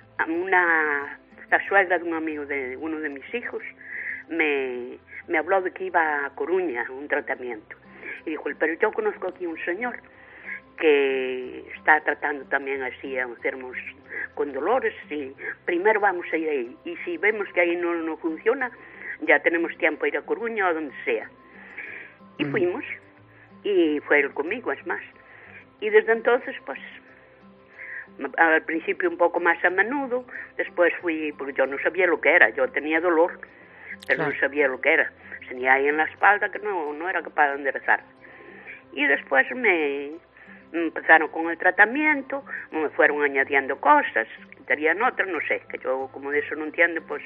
la suegra de un amigo de uno de mis hijos me habló de que iba a Coruña a un tratamiento. Y dijo, pero yo conozco aquí un señor que está tratando también así a enfermos con dolores y primero vamos a ir ahí. Y si vemos que ahí no funciona, ya tenemos tiempo a ir a Coruña o donde sea. Y fuimos. Y fue él conmigo, es más. Y desde entonces, pues, al principio un poco más a menudo, después fui, porque yo no sabía lo que era, yo tenía dolor, pero claro, no sabía lo que era. Tenía ahí en la espalda que no era capaz de enderezarme. Y después me empezaron con el tratamiento, me fueron añadiendo cosas, quitarían otras, no sé, que yo como de eso no entiendo, pues,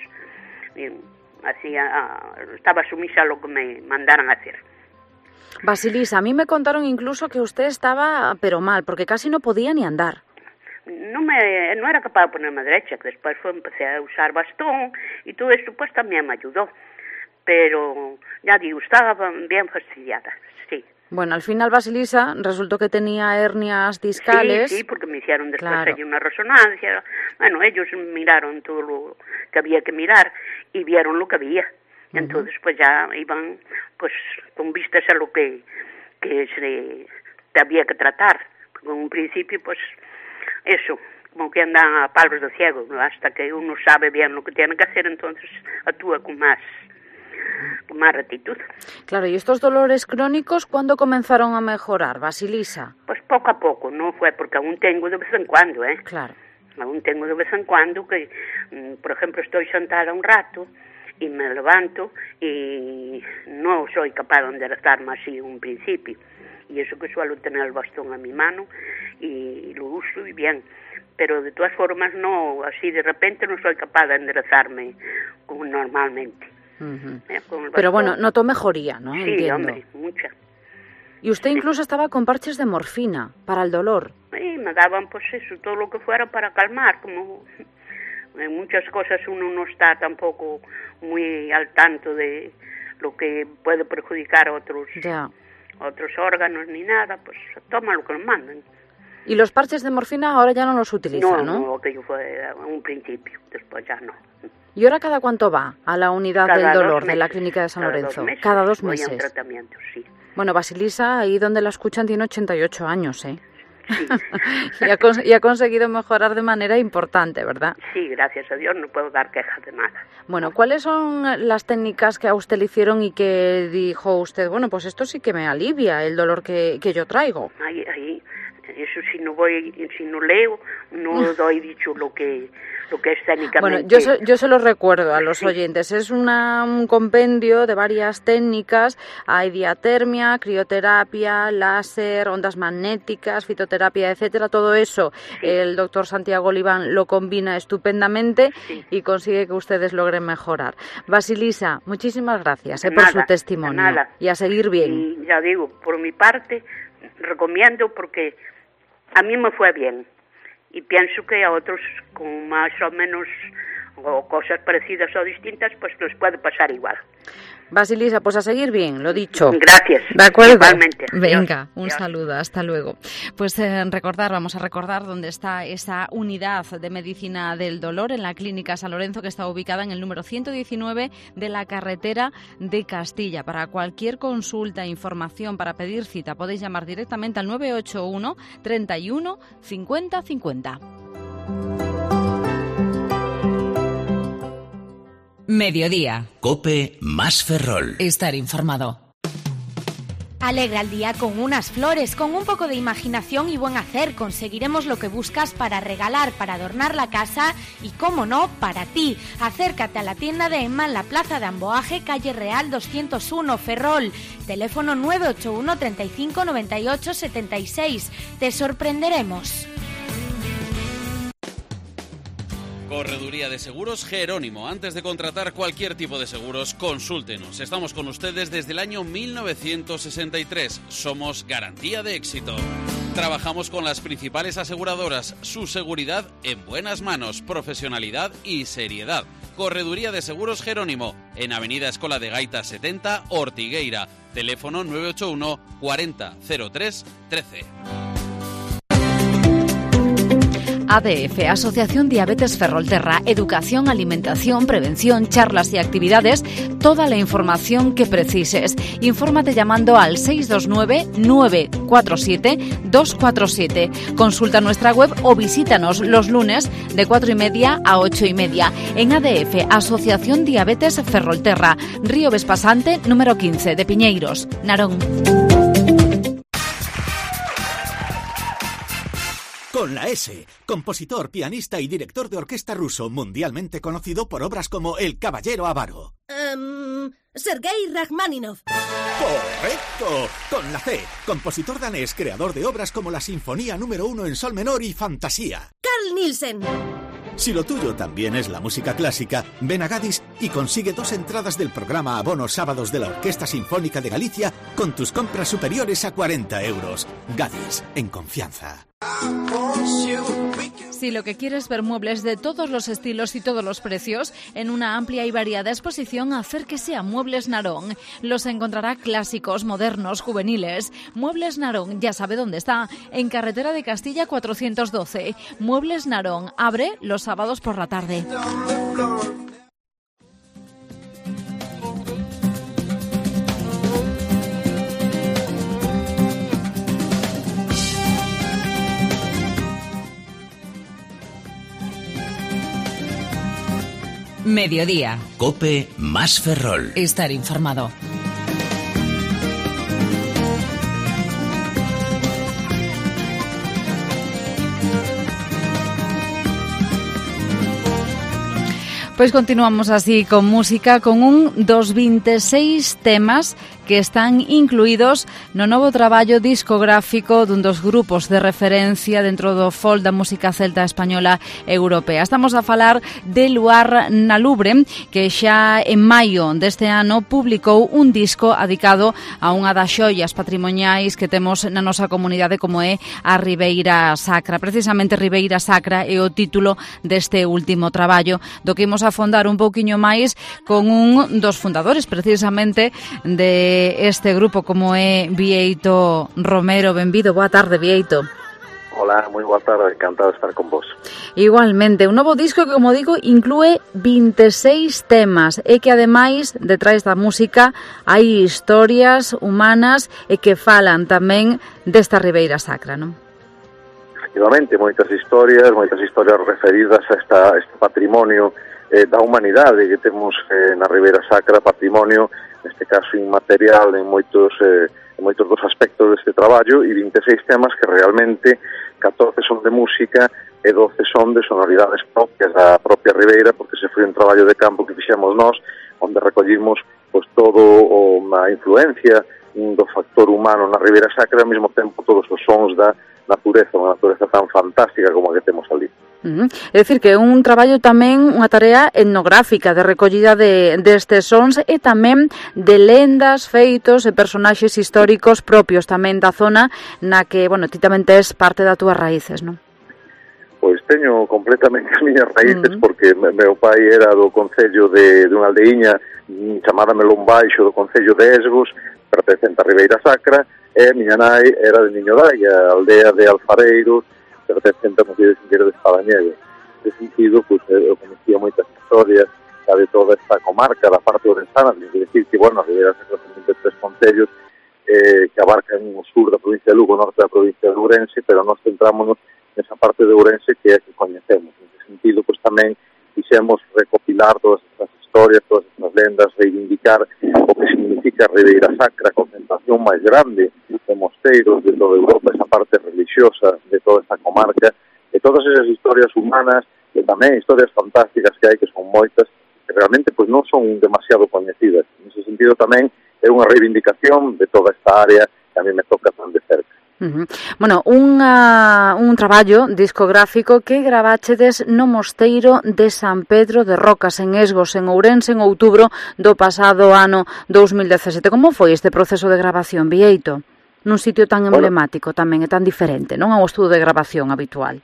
estaba sumisa a lo que me mandaran a hacer. Basilisa, a mí me contaron incluso que usted estaba, pero mal, porque casi no podía ni andar. No era capaz de ponerme derecha, que después empecé a usar bastón y todo esto pues también me ayudó. Pero ya digo, estaba bien fastidiada, sí. Bueno, al final, Basilisa, resultó que tenía hernias discales. Sí, porque me hicieron después allí una resonancia. Bueno, ellos miraron todo lo que había que mirar y vieron lo que había. Entonces, pues ya iban, pues, con vistas a lo que se había que tratar. En un principio, pues, eso, como que andan a palos de ciego, ¿no? Hasta que uno sabe bien lo que tiene que hacer, entonces actúa con más rectitud. Claro, ¿y estos dolores crónicos cuándo comenzaron a mejorar, Basilisa? Pues poco a poco, no fue porque aún tengo de vez en cuando, ¿eh? Claro. Aún tengo de vez en cuando que, por ejemplo, estoy sentada un rato y me levanto y no soy capaz de enderezarme así en un principio. Y eso que suelo tener el bastón a mi mano y lo uso y bien. Pero de todas formas no, así de repente no soy capaz de enderezarme como normalmente. Pero bueno, notó mejoría, ¿no? Sí, entiendo. Hombre, mucha. Y usted incluso estaba con parches de morfina para el dolor. Sí, me daban pues eso, todo lo que fuera para calmar, como en muchas cosas uno no está tampoco muy al tanto de lo que puede perjudicar a otros órganos ni nada, pues toma lo que nos mandan. ¿Y los parches de morfina ahora ya no los utiliza, no? No, aquello fue a un principio, después ya no. ¿Y ahora cada cuánto va a la unidad del dolor de la clínica de San Lorenzo? Cada 2 meses. Cada 2 meses. Voy a un tratamiento, sí. Bueno, Basilisa, ahí donde la escuchan, tiene 88 años, ¿eh? Sí. y ha conseguido mejorar de manera importante, ¿verdad? Sí, gracias a Dios, no puedo dar quejas de nada. Bueno, ¿cuáles son las técnicas que a usted le hicieron y que dijo usted, bueno, pues esto sí que me alivia el dolor que yo traigo? Ahí, eso si no leo, no doy dicho lo que es técnicamente. Bueno, yo se lo recuerdo a los oyentes. Es un compendio de varias técnicas. Hay diatermia, crioterapia, láser, ondas magnéticas, fitoterapia, etcétera. Todo eso el doctor Santiago Oliván lo combina estupendamente y consigue que ustedes logren mejorar. Basilisa, muchísimas gracias por su testimonio. Y a seguir bien. Y ya digo, por mi parte, recomiendo porque a mí me fue bien. Y pienso que a otros con más o menos o cosas parecidas o distintas, pues les puede pasar igual. Basilisa, pues a seguir bien, lo dicho. Gracias. De acuerdo. Igualmente. Venga, un saludo, hasta luego. Pues vamos a recordar dónde está esa unidad de medicina del dolor en la Clínica San Lorenzo, que está ubicada en el número 119 de la carretera de Castilla. Para cualquier consulta, información, para pedir cita, podéis llamar directamente al 981 31 50 50. Mediodía. COPE más Ferrol. Estar informado. Alegra el día con unas flores, con un poco de imaginación y buen hacer. Conseguiremos lo que buscas para regalar, para adornar la casa y, cómo no, para ti. Acércate a la tienda de Emma en la Plaza de Amboaje, calle Real 201, Ferrol. Teléfono 981 35 98 76. Te sorprenderemos. Correduría de Seguros Jerónimo. Antes de contratar cualquier tipo de seguros, consúltenos. Estamos con ustedes desde el año 1963. Somos garantía de éxito. Trabajamos con las principales aseguradoras. Su seguridad en buenas manos, profesionalidad y seriedad. Correduría de Seguros Jerónimo, en Avenida Escola de Gaitas 70, Ortigueira. Teléfono 981 40 03 13. ADF, Asociación Diabetes Ferrolterra, educación, alimentación, prevención, charlas y actividades, toda la información que precises. Infórmate llamando al 629-947-247. Consulta nuestra web o visítanos los lunes de 4:30 a 8:30 en ADF, Asociación Diabetes Ferrolterra, Río Vespasante, número 15 de Piñeiros, Narón. Con la S, compositor, pianista y director de orquesta ruso, mundialmente conocido por obras como El Caballero Avaro. Sergei Rachmaninoff. ¡Correcto! Con la C, compositor danés, creador de obras como la Sinfonía número 1 en sol menor y Fantasía. Carl Nielsen. Si lo tuyo también es la música clásica, ven a Gadis y consigue 2 entradas del programa Abonos Sábados de la Orquesta Sinfónica de Galicia con tus compras superiores a 40 euros. Gadis, en confianza. Si lo que quieres ver muebles de todos los estilos y todos los precios, en una amplia y variada exposición, acérquese a Muebles Narón. Los encontrará clásicos, modernos, juveniles. Muebles Narón, ya sabe dónde está, en Carretera de Castilla 412. Muebles Narón, abre los sábados por la tarde. Mediodía. COPE más Ferrol. Estar informado. Pues continuamos así con música, con un 226 temas que están incluídos no novo traballo discográfico dun dos grupos de referencia dentro do folk da música celta española europea. Estamos a falar de Luar na Lubre, que xa en maio deste ano publicou un disco dedicado a unha das xoias patrimoniais que temos na nosa comunidade, como é a Ribeira Sacra. Precisamente Ribeira Sacra é o título deste último traballo, do que imos afondar un pouquiño máis con un dos fundadores precisamente de este grupo, como é Bieito Romero. Benvido, boa tarde, Bieito. Hola, moi boa tarde, encantado de estar con vos. Igualmente, un novo disco que, como digo, inclúe 26 temas e que, ademais, detrás da música hai historias humanas e que falan tamén desta Ribeira Sacra, non? Efectivamente, moitas historias referidas a este patrimonio da humanidade que temos na Ribeira Sacra, patrimonio, neste caso inmaterial, en moitos dos aspectos deste traballo, e 26 temas que realmente 14 son de música e 12 son de sonoridades propias da propia Ribeira, porque se foi un traballo de campo que fixemos nós, onde recollimos pois todo a influencia do factor humano na Ribeira Sacra, ao mesmo tempo todos os sons da natureza, unha natureza tan fantástica como a que temos ali. É dicir, que é un traballo tamén, unha tarea etnográfica de recollida destes sons e tamén de lendas, feitos e personaxes históricos propios tamén da zona na que, bueno, ti tamén tes parte das túas raíces, non? Pois teño completamente as miñas raíces, porque meu pai era do concello de unha aldeiña chamada Melón Baixo, do concello de Esgos, pertencente a Ribeira Sacra, e miña nai era de Niño Daia, aldea de Alfareiros, pertencente a Concello de Xingueiro de Espadañedo. Nesse sentido, pues, eu conocía moitas historias de toda esta comarca, da parte orensana, de decir que, bueno, a Ribeira Sacra son 23 concellos que abarcan o sur da provincia de Lugo, o norte da provincia de Ourense, pero nós centrámonos nesa parte de Ourense que é que coñecemos. Nesse sentido, pues, tamén quixemos recopilar todas estas historias, todas estas lendas, reivindicar o que significa Ribeira Sacra, a concentración máis grande de mosteiros de toda Europa, esa parte religiosa de toda esta comarca, e todas esas historias humanas, e tamén historias fantásticas que hai, que son moitas, que realmente pues, non son demasiado coñecidas. En ese sentido tamén é unha reivindicación de toda esta área que a mí me toca tan de cerca. Bueno, un traballo discográfico que gravachedes no mosteiro de San Pedro de Rocas, en Esgos, en Ourense, en outubro do pasado ano 2017. Como foi este proceso de grabación, Bieito? Nun sitio tan emblemático tamén e tan diferente, non é un estudo de grabación habitual.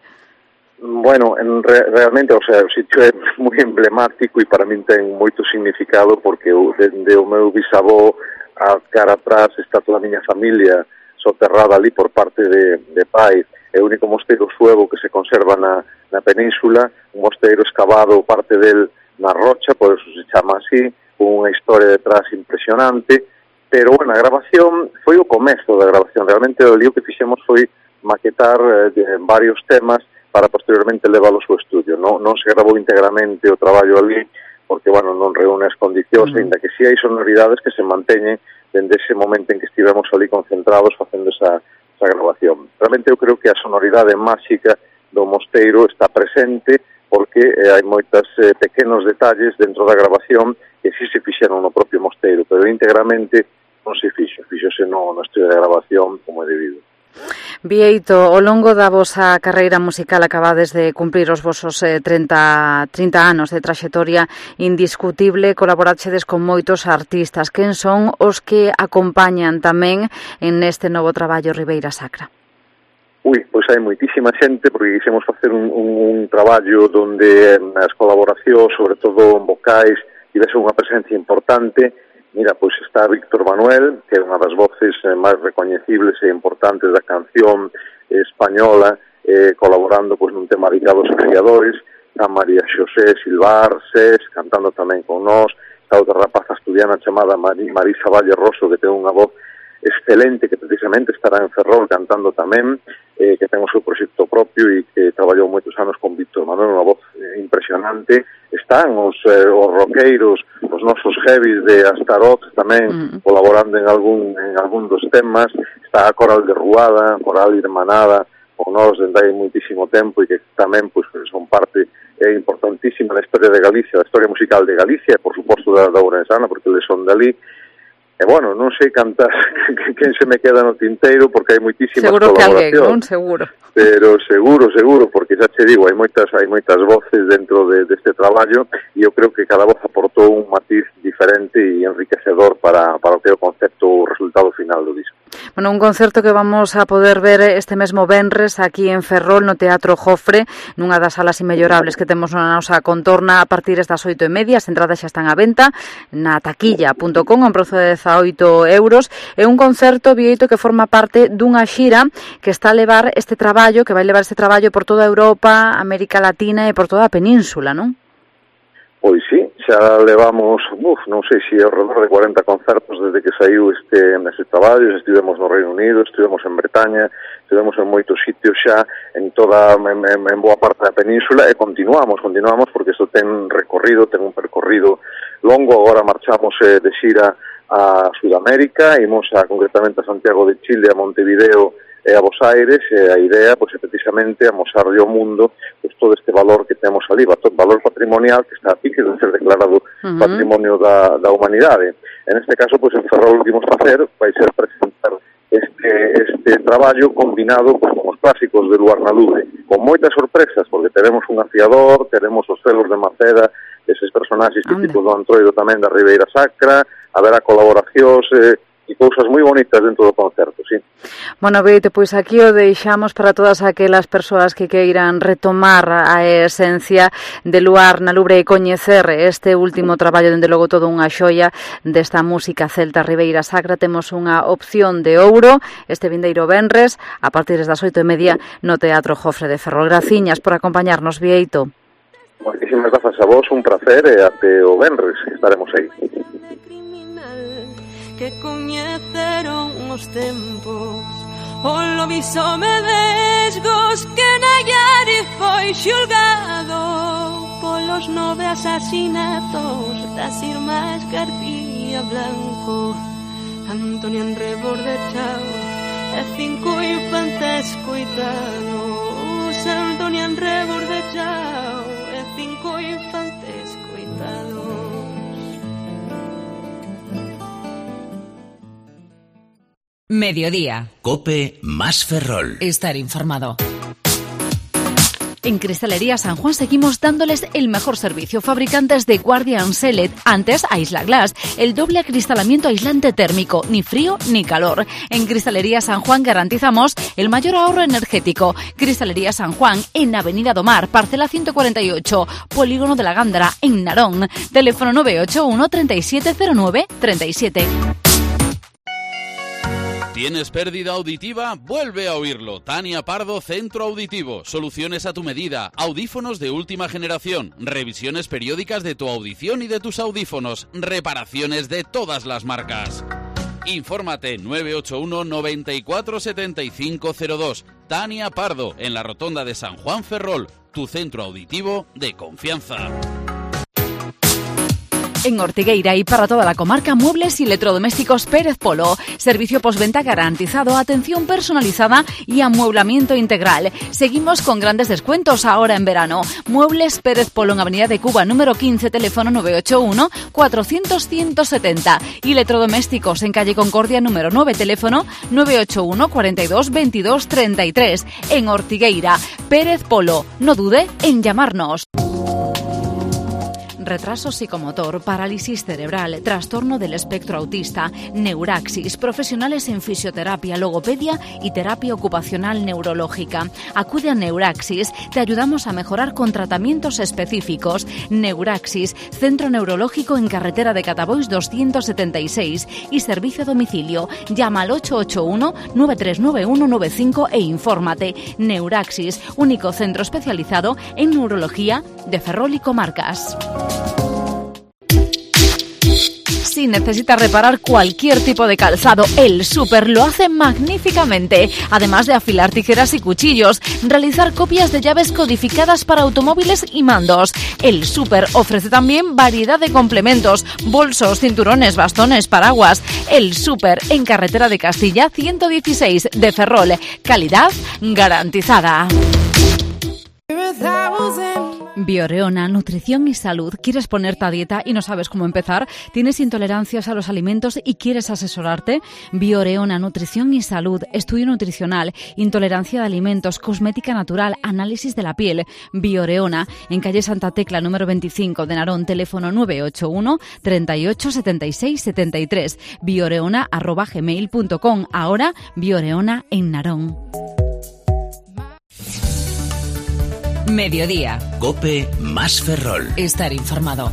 Bueno, realmente, o sea, o sitio é moi emblemático e para min ten moito significado, porque dende o meu bisavó a cara atrás está toda a miña familia soterrada ali por parte de pai. É o único mosteiro suevo que se conserva na península, un mosteiro excavado parte del na rocha, por eso se chama así, con unha historia detrás impresionante, pero bueno, a grabación foi o comezo da grabación. Realmente o lío que fixemos foi maquetar varios temas para posteriormente leválos ao estudio. Non se grabou integramente o traballo ali, porque, bueno, non reúne as condicións, ainda que si hai sonoridades que se manteñen dende ese momento en que estivemos ali concentrados facendo esa grabación. Realmente eu creo que a sonoridade máxica do mosteiro está presente, porque hai moitos pequenos detalles dentro da grabación que si se fixeron no propio mosteiro, pero íntegramente non se fixose no estudio de grabación como é debido. Bieito, ao longo da vosa carreira musical acabades de cumprir os vosos 30 anos de traxectoria indiscutible, colaborachedes con moitos artistas. Quen son os que acompañan tamén en este novo traballo Ribeira Sacra? Pois hai moitísima xente, porque quixemos facer un traballo donde as colaboracións, sobre todo en vocais, tivese unha presencia importante. Mira, pois está Víctor Manuel, que é unha das voces máis recoñecibles e importantes da canción española, colaborando pois nun tema dedicado aos criadores. Está María Xosé Silvar Sés, cantando tamén con nós. Está outra rapaza asturiana chamada Marisa Valle Rosso, que ten unha voz excelente, que precisamente estará en Ferrol cantando tamén, que ten o seu proxecto propio e que traballou moitos anos con Víctor Manuel, unha voz impresionante. Están os roqueiros, os nosos heavies de Astaroth tamén colaborando en algún dos temas. Está a Coral de Ruada, Coral Irmanada, con nós dende hai moitísimo tempo e que tamén pois, son parte importantísima da historia de Galicia, da historia musical de Galicia e por suposto da Ourensana, porque eles son dali. bueno, non sei cantas quen se me queda no tinteiro porque hai moitísimas colaboracións. Seguro que alguén, non? Seguro. Pero seguro, porque xa che digo, hai moitas voces dentro deste traballo e eu creo que cada voz aportou un matiz diferente e enriquecedor para o que é o concepto, o resultado final do disco. Bueno, un concerto que vamos a poder ver este mesmo venres aquí en Ferrol, no Teatro Jofre, nunha das salas inmellorables que temos na nosa contorna a partir das 8:30. As entradas xa están á venta na taquilla.com a un prezo de 18 euros. É un concerto, Bieito, que forma parte dunha xira que está a levar este traballo, que vai levar este traballo por toda Europa, América Latina e por toda a península, non? Pois sí, xa levamos, non sei se alrededor de 40 concertos desde que saiu este traballo. Estivemos no Reino Unido, estivemos en Bretaña, estivemos en moitos sitios xa en boa parte da península e continuamos porque isto ten un percorrido longo. Agora marchamos de xira a Sudamérica, imos concretamente a Santiago de Chile, a Montevideo e a Buenos Aires, e a idea pois, é precisamente amosarlle ao mundo pois, todo este valor que temos ali, valor patrimonial que está aquí, que debe ser declarado patrimonio da humanidade. En este caso, pois, en Ferrol o que imos facer vai ser presentar este traballo combinado pois, con os clásicos de Luar na Lude, con moitas sorpresas, porque teremos un afiador, teremos os celos de Maceda, eses personaxes típicos do Antroido tamén da Ribeira Sacra, haberá colaboracións e cousas moi bonitas dentro do concerto, sí. Bueno, Beito, pois aquí o deixamos para todas aquelas persoas que queiran retomar a esencia de Luar na Lubre e coñecer este último traballo, dende logo todo unha xoia desta música celta Ribeira Sacra. Temos unha opción de ouro este vindeiro venres a partir das 8:30 no Teatro Jofre de Ferrol. Graciñas por acompañarnos, Bieito. Moitísimas grazas a vos, un placer, e até o venres estaremos aí. Que coñeceron os tempos o lobiso medesgos que Nayari foi xulgado polos 9 asasinatos das irmás García Blanco, Antonio Enrebor de Chao e 5 infantes coitados, Antonio Enrebor de Chao e 5 infantes coitados. Mediodía. COPE más Ferrol. Estar informado. En Cristalería San Juan seguimos dándoles el mejor servicio. Fabricantes de Guardian Select, antes Isla Glass, el doble acristalamiento aislante térmico, ni frío ni calor. En Cristalería San Juan garantizamos el mayor ahorro energético. Cristalería San Juan en Avenida do Mar, parcela 148, Polígono de la Gándara, en Narón. Teléfono 981 3709 37. ¿Tienes pérdida auditiva? Vuelve a oírlo. Tania Pardo, Centro Auditivo. Soluciones a tu medida. Audífonos de última generación. Revisiones periódicas de tu audición y de tus audífonos. Reparaciones de todas las marcas. Infórmate 981 94 7502. Tania Pardo, en la Rotonda de San Juan Ferrol. Tu centro auditivo de confianza. En Ortigueira y para toda la comarca, muebles y electrodomésticos Pérez Polo. Servicio postventa garantizado, atención personalizada y amueblamiento integral. Seguimos con grandes descuentos ahora en verano. Muebles Pérez Polo en Avenida de Cuba, número 15, teléfono 981 400 170. Y electrodomésticos en calle Concordia, número 9, teléfono 981 42 22 33. En Ortigueira, Pérez Polo. No dude en llamarnos. Retraso psicomotor, parálisis cerebral, trastorno del espectro autista, neuraxis, profesionales en fisioterapia, logopedia y terapia ocupacional neurológica. Acude a Neuraxis, te ayudamos a mejorar con tratamientos específicos. Neuraxis, centro neurológico en carretera de Catabois 276 y servicio a domicilio. Llama al 881-939195 e infórmate. Neuraxis, único centro especializado en neurología de Ferrol y comarcas. Si necesitas reparar cualquier tipo de calzado, El Súper lo hace magníficamente. Además de afilar tijeras y cuchillos, realizar copias de llaves codificadas para automóviles y mandos. El Súper ofrece también variedad de complementos, bolsos, cinturones, bastones, paraguas. El Súper en carretera de Castilla 116 de Ferrol. Calidad garantizada. Bioreona, nutrición y salud. ¿Quieres ponerte a dieta y no sabes cómo empezar? ¿Tienes intolerancias a los alimentos y quieres asesorarte? Bioreona, nutrición y salud, estudio nutricional, intolerancia de alimentos, cosmética natural, análisis de la piel. Bioreona, en calle Santa Tecla, número 25 de Narón, teléfono 981 38 76 73. Bioreona@gmail.com. Ahora, Bioreona en Narón. Mediodía. COPE más Ferrol. Estar informado.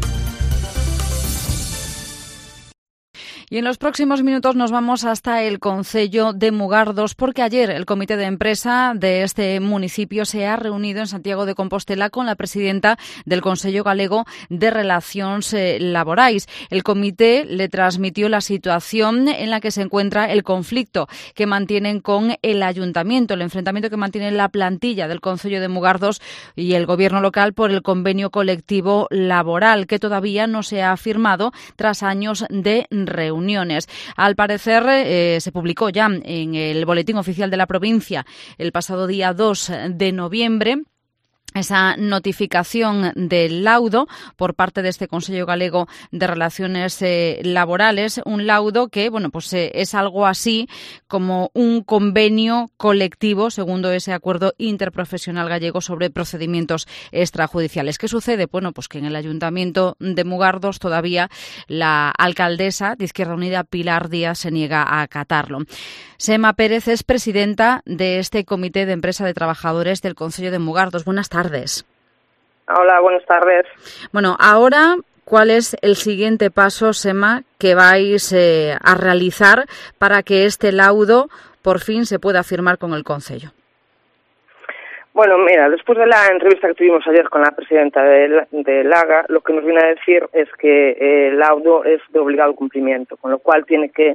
Y en los próximos minutos nos vamos hasta el concello de Mugardos, porque ayer el comité de empresa de este municipio se ha reunido en Santiago de Compostela con la presidenta del Consello Galego de Relacións Laborais. El comité le transmitió la situación en la que se encuentra el conflicto que mantienen con el ayuntamiento, el enfrentamiento que mantiene la plantilla del concello de Mugardos y el gobierno local por el convenio colectivo laboral, que todavía no se ha firmado tras años de reuniones. Al parecer, se publicó ya en el Boletín Oficial de la provincia el pasado día 2 de noviembre esa notificación del laudo por parte de este Consello Galego de Relaciones Laborales, un laudo que, bueno, pues es algo así como un convenio colectivo segundo ese acuerdo interprofesional gallego sobre procedimientos extrajudiciales. ¿Qué sucede? Bueno, pues que en el Ayuntamiento de Mugardos todavía la alcaldesa de Izquierda Unida, Pilar Díaz, se niega a acatarlo. Sema Pérez es presidenta de este Comité de Empresa de Trabajadores del Concello de Mugardos. Buenas tardes. Hola, buenas tardes. Bueno, ahora, ¿cuál es el siguiente paso, Sema, que vais a realizar para que este laudo por fin se pueda firmar con el Concello? Bueno, mira, después de la entrevista que tuvimos ayer con la presidenta de LAGA, lo que nos viene a decir es que el laudo es de obligado cumplimiento, con lo cual tiene que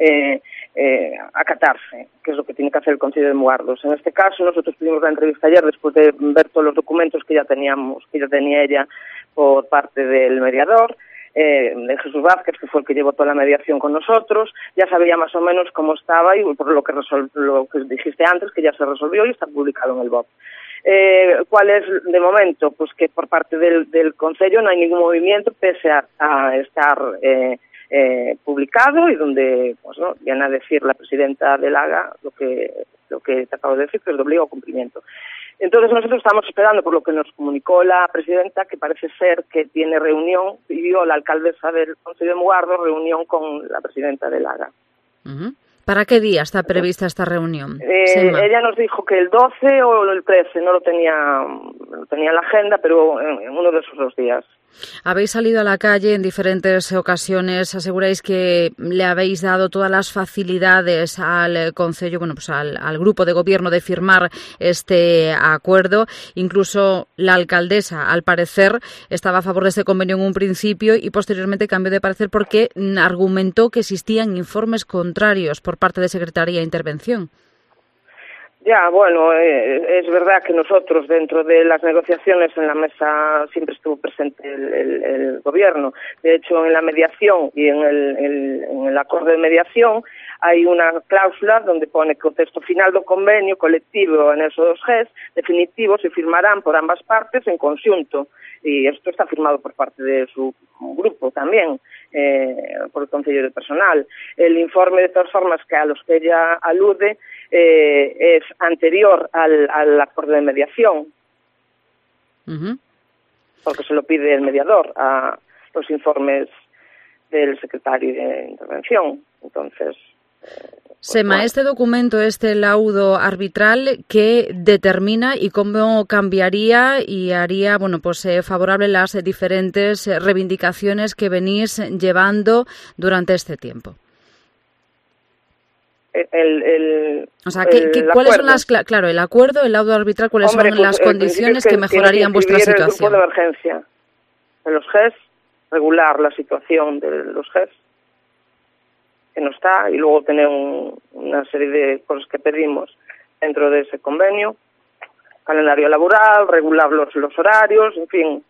acatarse, que es lo que tiene que hacer el Concello de Mugardos. En este caso, nosotros tuvimos la entrevista ayer después de ver todos los documentos que ya tenía ella por parte del mediador, de Jesús Vázquez, que fue el que llevó toda la mediación con nosotros. Ya sabía más o menos cómo estaba y por lo que dijiste antes, que ya se resolvió y está publicado en el BOP. ¿Cuál es de momento? Pues que por parte del Concello no hay ningún movimiento pese a estar publicado y donde, pues no, viene a decir la presidenta del AGA lo que te acabo de decir, que es de obligado cumplimiento. Entonces nosotros estamos esperando, por lo que nos comunicó la presidenta, que parece ser que tiene reunión, pidió la alcaldesa del Concello de Mugardos reunión con la presidenta del AGA. ¿Para qué día está prevista esta reunión? Ella nos dijo que el 12 o el 13, no lo tenía en la agenda, pero en uno de esos 2 días. Habéis salido a la calle en diferentes ocasiones, aseguráis que le habéis dado todas las facilidades al Concello, bueno, pues al grupo de gobierno de firmar este acuerdo. Incluso la alcaldesa, al parecer, estaba a favor de este convenio en un principio y posteriormente cambió de parecer porque argumentó que existían informes contrarios por parte de Secretaría de Intervención. Ya, bueno, es verdad que nosotros dentro de las negociaciones en la mesa siempre estuvo presente el gobierno. De hecho, en la mediación y en el acuerdo de mediación hay una cláusula donde pone que o texto final do convenio colectivo en esos dos GES definitivos se firmarán por ambas partes en conjunto. Y esto está firmado por parte de su grupo también, por el Concello de Personal. El informe, de todas formas, que a los que ella alude, es anterior al acuerdo de mediación, porque se lo pide el mediador a los informes del secretario de Intervención. Entonces, Sema, este documento, este laudo arbitral, ¿qué determina y cómo cambiaría y haría, bueno, pues favorable las diferentes reivindicaciones que venís llevando durante este tiempo? ¿Cuáles son las, claro, el acuerdo, el laudo arbitral, cuáles son las condiciones que mejorarían vuestra situación? El grupo de emergencia de los GES, regular la situación de los GES, que no está, y luego tener una serie de cosas que pedimos dentro de ese convenio, calendario laboral, regular los horarios, en fin.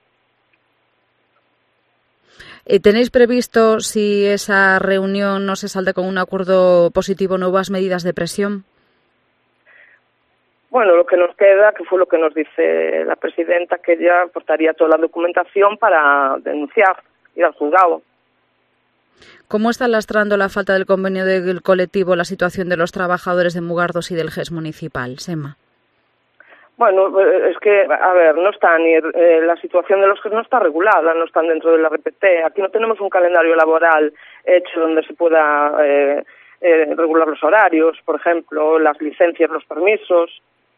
¿Tenéis previsto, si esa reunión no se salda con un acuerdo positivo, nuevas medidas de presión? Bueno, lo que nos queda, que fue lo que nos dice la presidenta, que ella aportaría toda la documentación para denunciar, ir al juzgado. ¿Cómo está lastrando la falta del convenio del colectivo la situación de los trabajadores de Mugardos y del GES municipal, Sema? Bueno, es que, a ver, no está ni la situación de los GES no está regulada, no están dentro de la RPT. Aquí no tenemos un calendario laboral hecho donde se pueda regular los horarios, por ejemplo, las licencias, los permisos.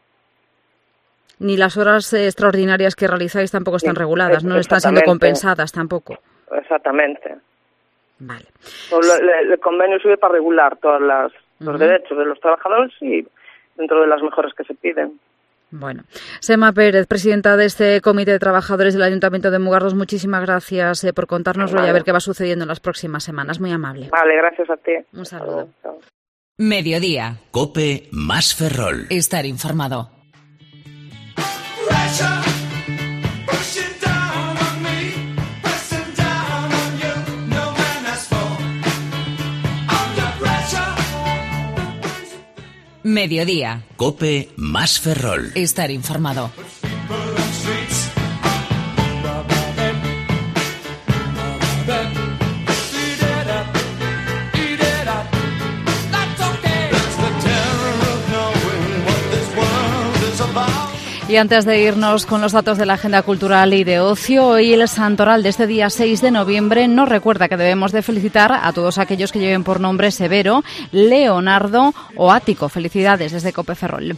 Ni las horas extraordinarias que realizáis tampoco están reguladas, no están siendo compensadas tampoco. Exactamente. Vale. El convenio sirve para regular todos los derechos de los trabajadores y dentro de las mejoras que se piden. Bueno, Sema Pérez, presidenta de este Comité de Trabajadores del Ayuntamiento de Mugardos, muchísimas gracias por contárnoslo y a ver qué va sucediendo en las próximas semanas. Muy amable. Vale, gracias a ti. Un saludo. Mediodía. COPE más Ferrol. Estar informado. Mediodía. COPE más Ferrol. Estar informado. Y antes de irnos con los datos de la agenda cultural y de ocio, hoy el santoral de este día 6 de noviembre nos recuerda que debemos de felicitar a todos aquellos que lleven por nombre Severo, Leonardo o Ático. Felicidades desde COPE Ferrol.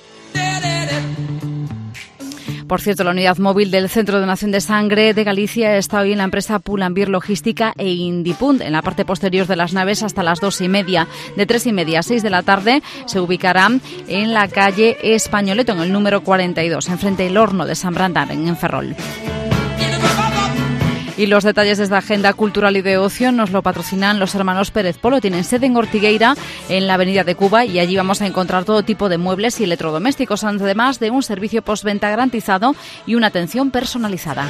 Por cierto, la unidad móvil del Centro de Donación de Sangre de Galicia está hoy en la empresa Pull&Bear Logística e Indipunt, en la parte posterior de las naves hasta las 2:30. De 3:30 a 6 de la tarde se ubicará en la calle Españoleto, en el número 42, enfrente del Horno de San Brandán, en Ferrol. Y los detalles de esta agenda cultural y de ocio nos lo patrocinan los hermanos Pérez Polo. Tienen sede en Ortigueira, en la Avenida de Cuba, y allí vamos a encontrar todo tipo de muebles y electrodomésticos, además de un servicio postventa garantizado y una atención personalizada.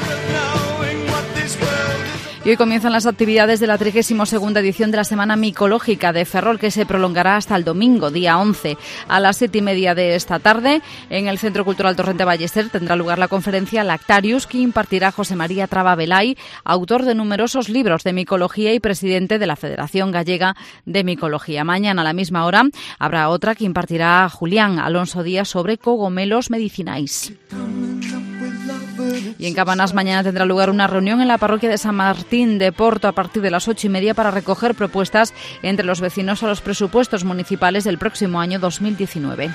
Y hoy comienzan las actividades de la 32ª edición de la Semana Micológica de Ferrol, que se prolongará hasta el domingo, día 11. A las 7:30 de esta tarde, en el Centro Cultural Torrente Ballester, tendrá lugar la conferencia Lactarius, que impartirá José María Traba Velay, autor de numerosos libros de micología y presidente de la Federación Gallega de Micología. Mañana a la misma hora habrá otra que impartirá Julián Alonso Díaz sobre cogomelos medicinais. Y en Cabanas mañana tendrá lugar una reunión en la parroquia de San Martín de Porto a partir de las 8:30 para recoger propuestas entre los vecinos a los presupuestos municipales del próximo año 2019.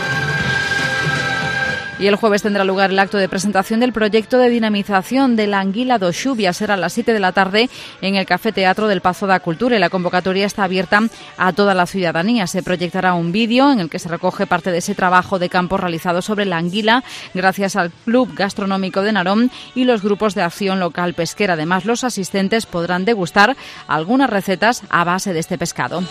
Y el jueves tendrá lugar el acto de presentación del proyecto de dinamización de la Anguila do Xubia. Será a las 7 de la tarde en el Café Teatro del Pazo da Cultura, y la convocatoria está abierta a toda la ciudadanía. Se proyectará un vídeo en el que se recoge parte de ese trabajo de campo realizado sobre la anguila gracias al Club Gastronómico de Narón y los grupos de acción local pesquera. Además, los asistentes podrán degustar algunas recetas a base de este pescado.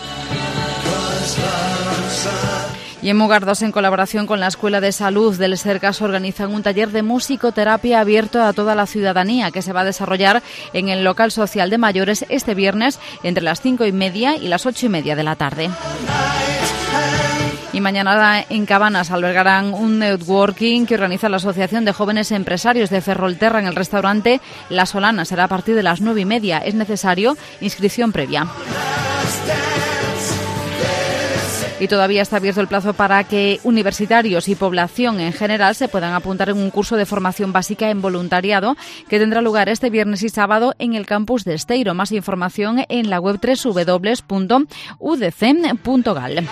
Y en Mugardos, en colaboración con la Escuela de Salud del Sergas, organizan un taller de musicoterapia abierto a toda la ciudadanía que se va a desarrollar en el local social de mayores este viernes entre las 5:30 y las 8:30 de la tarde. Y mañana en Cabanas albergarán un networking que organiza la Asociación de Jóvenes Empresarios de Ferrolterra en el restaurante La Solana. Será a partir de las 9:30. Es necesario inscripción previa. Y todavía está abierto el plazo para que universitarios y población en general se puedan apuntar en un curso de formación básica en voluntariado que tendrá lugar este viernes y sábado en el campus de Esteiro. Más información en la web www.udc.gal.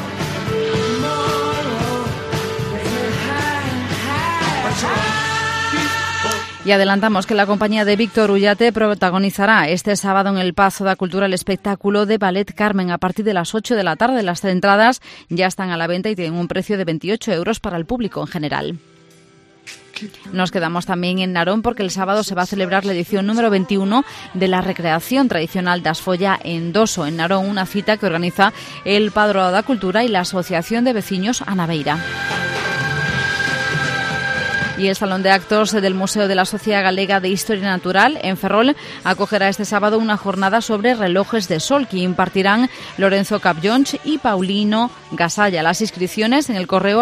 Y adelantamos que la compañía de Víctor Ullate protagonizará este sábado en el Pazo da Cultura el espectáculo de Ballet Carmen a partir de las 8 de la tarde. Las entradas ya están a la venta y tienen un precio de 28 euros para el público en general. Nos quedamos también en Narón porque el sábado se va a celebrar la edición número 21 de la recreación tradicional das Folla en Doso, en Narón, una cita que organiza el Padroado da Cultura y la Asociación de Veciños A Naveira. Y el Salón de Actos del Museo de la Sociedad Galega de Historia Natural en Ferrol acogerá este sábado una jornada sobre relojes de sol que impartirán Lorenzo Capjonch y Paulino Gasalla. Las inscripciones en el correo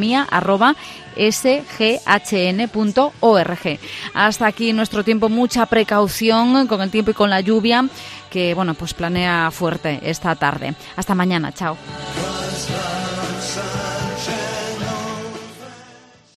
astronomía@sghn.org. Hasta aquí nuestro tiempo. Mucha precaución con el tiempo y con la lluvia que, pues planea fuerte esta tarde. Hasta mañana. Chao.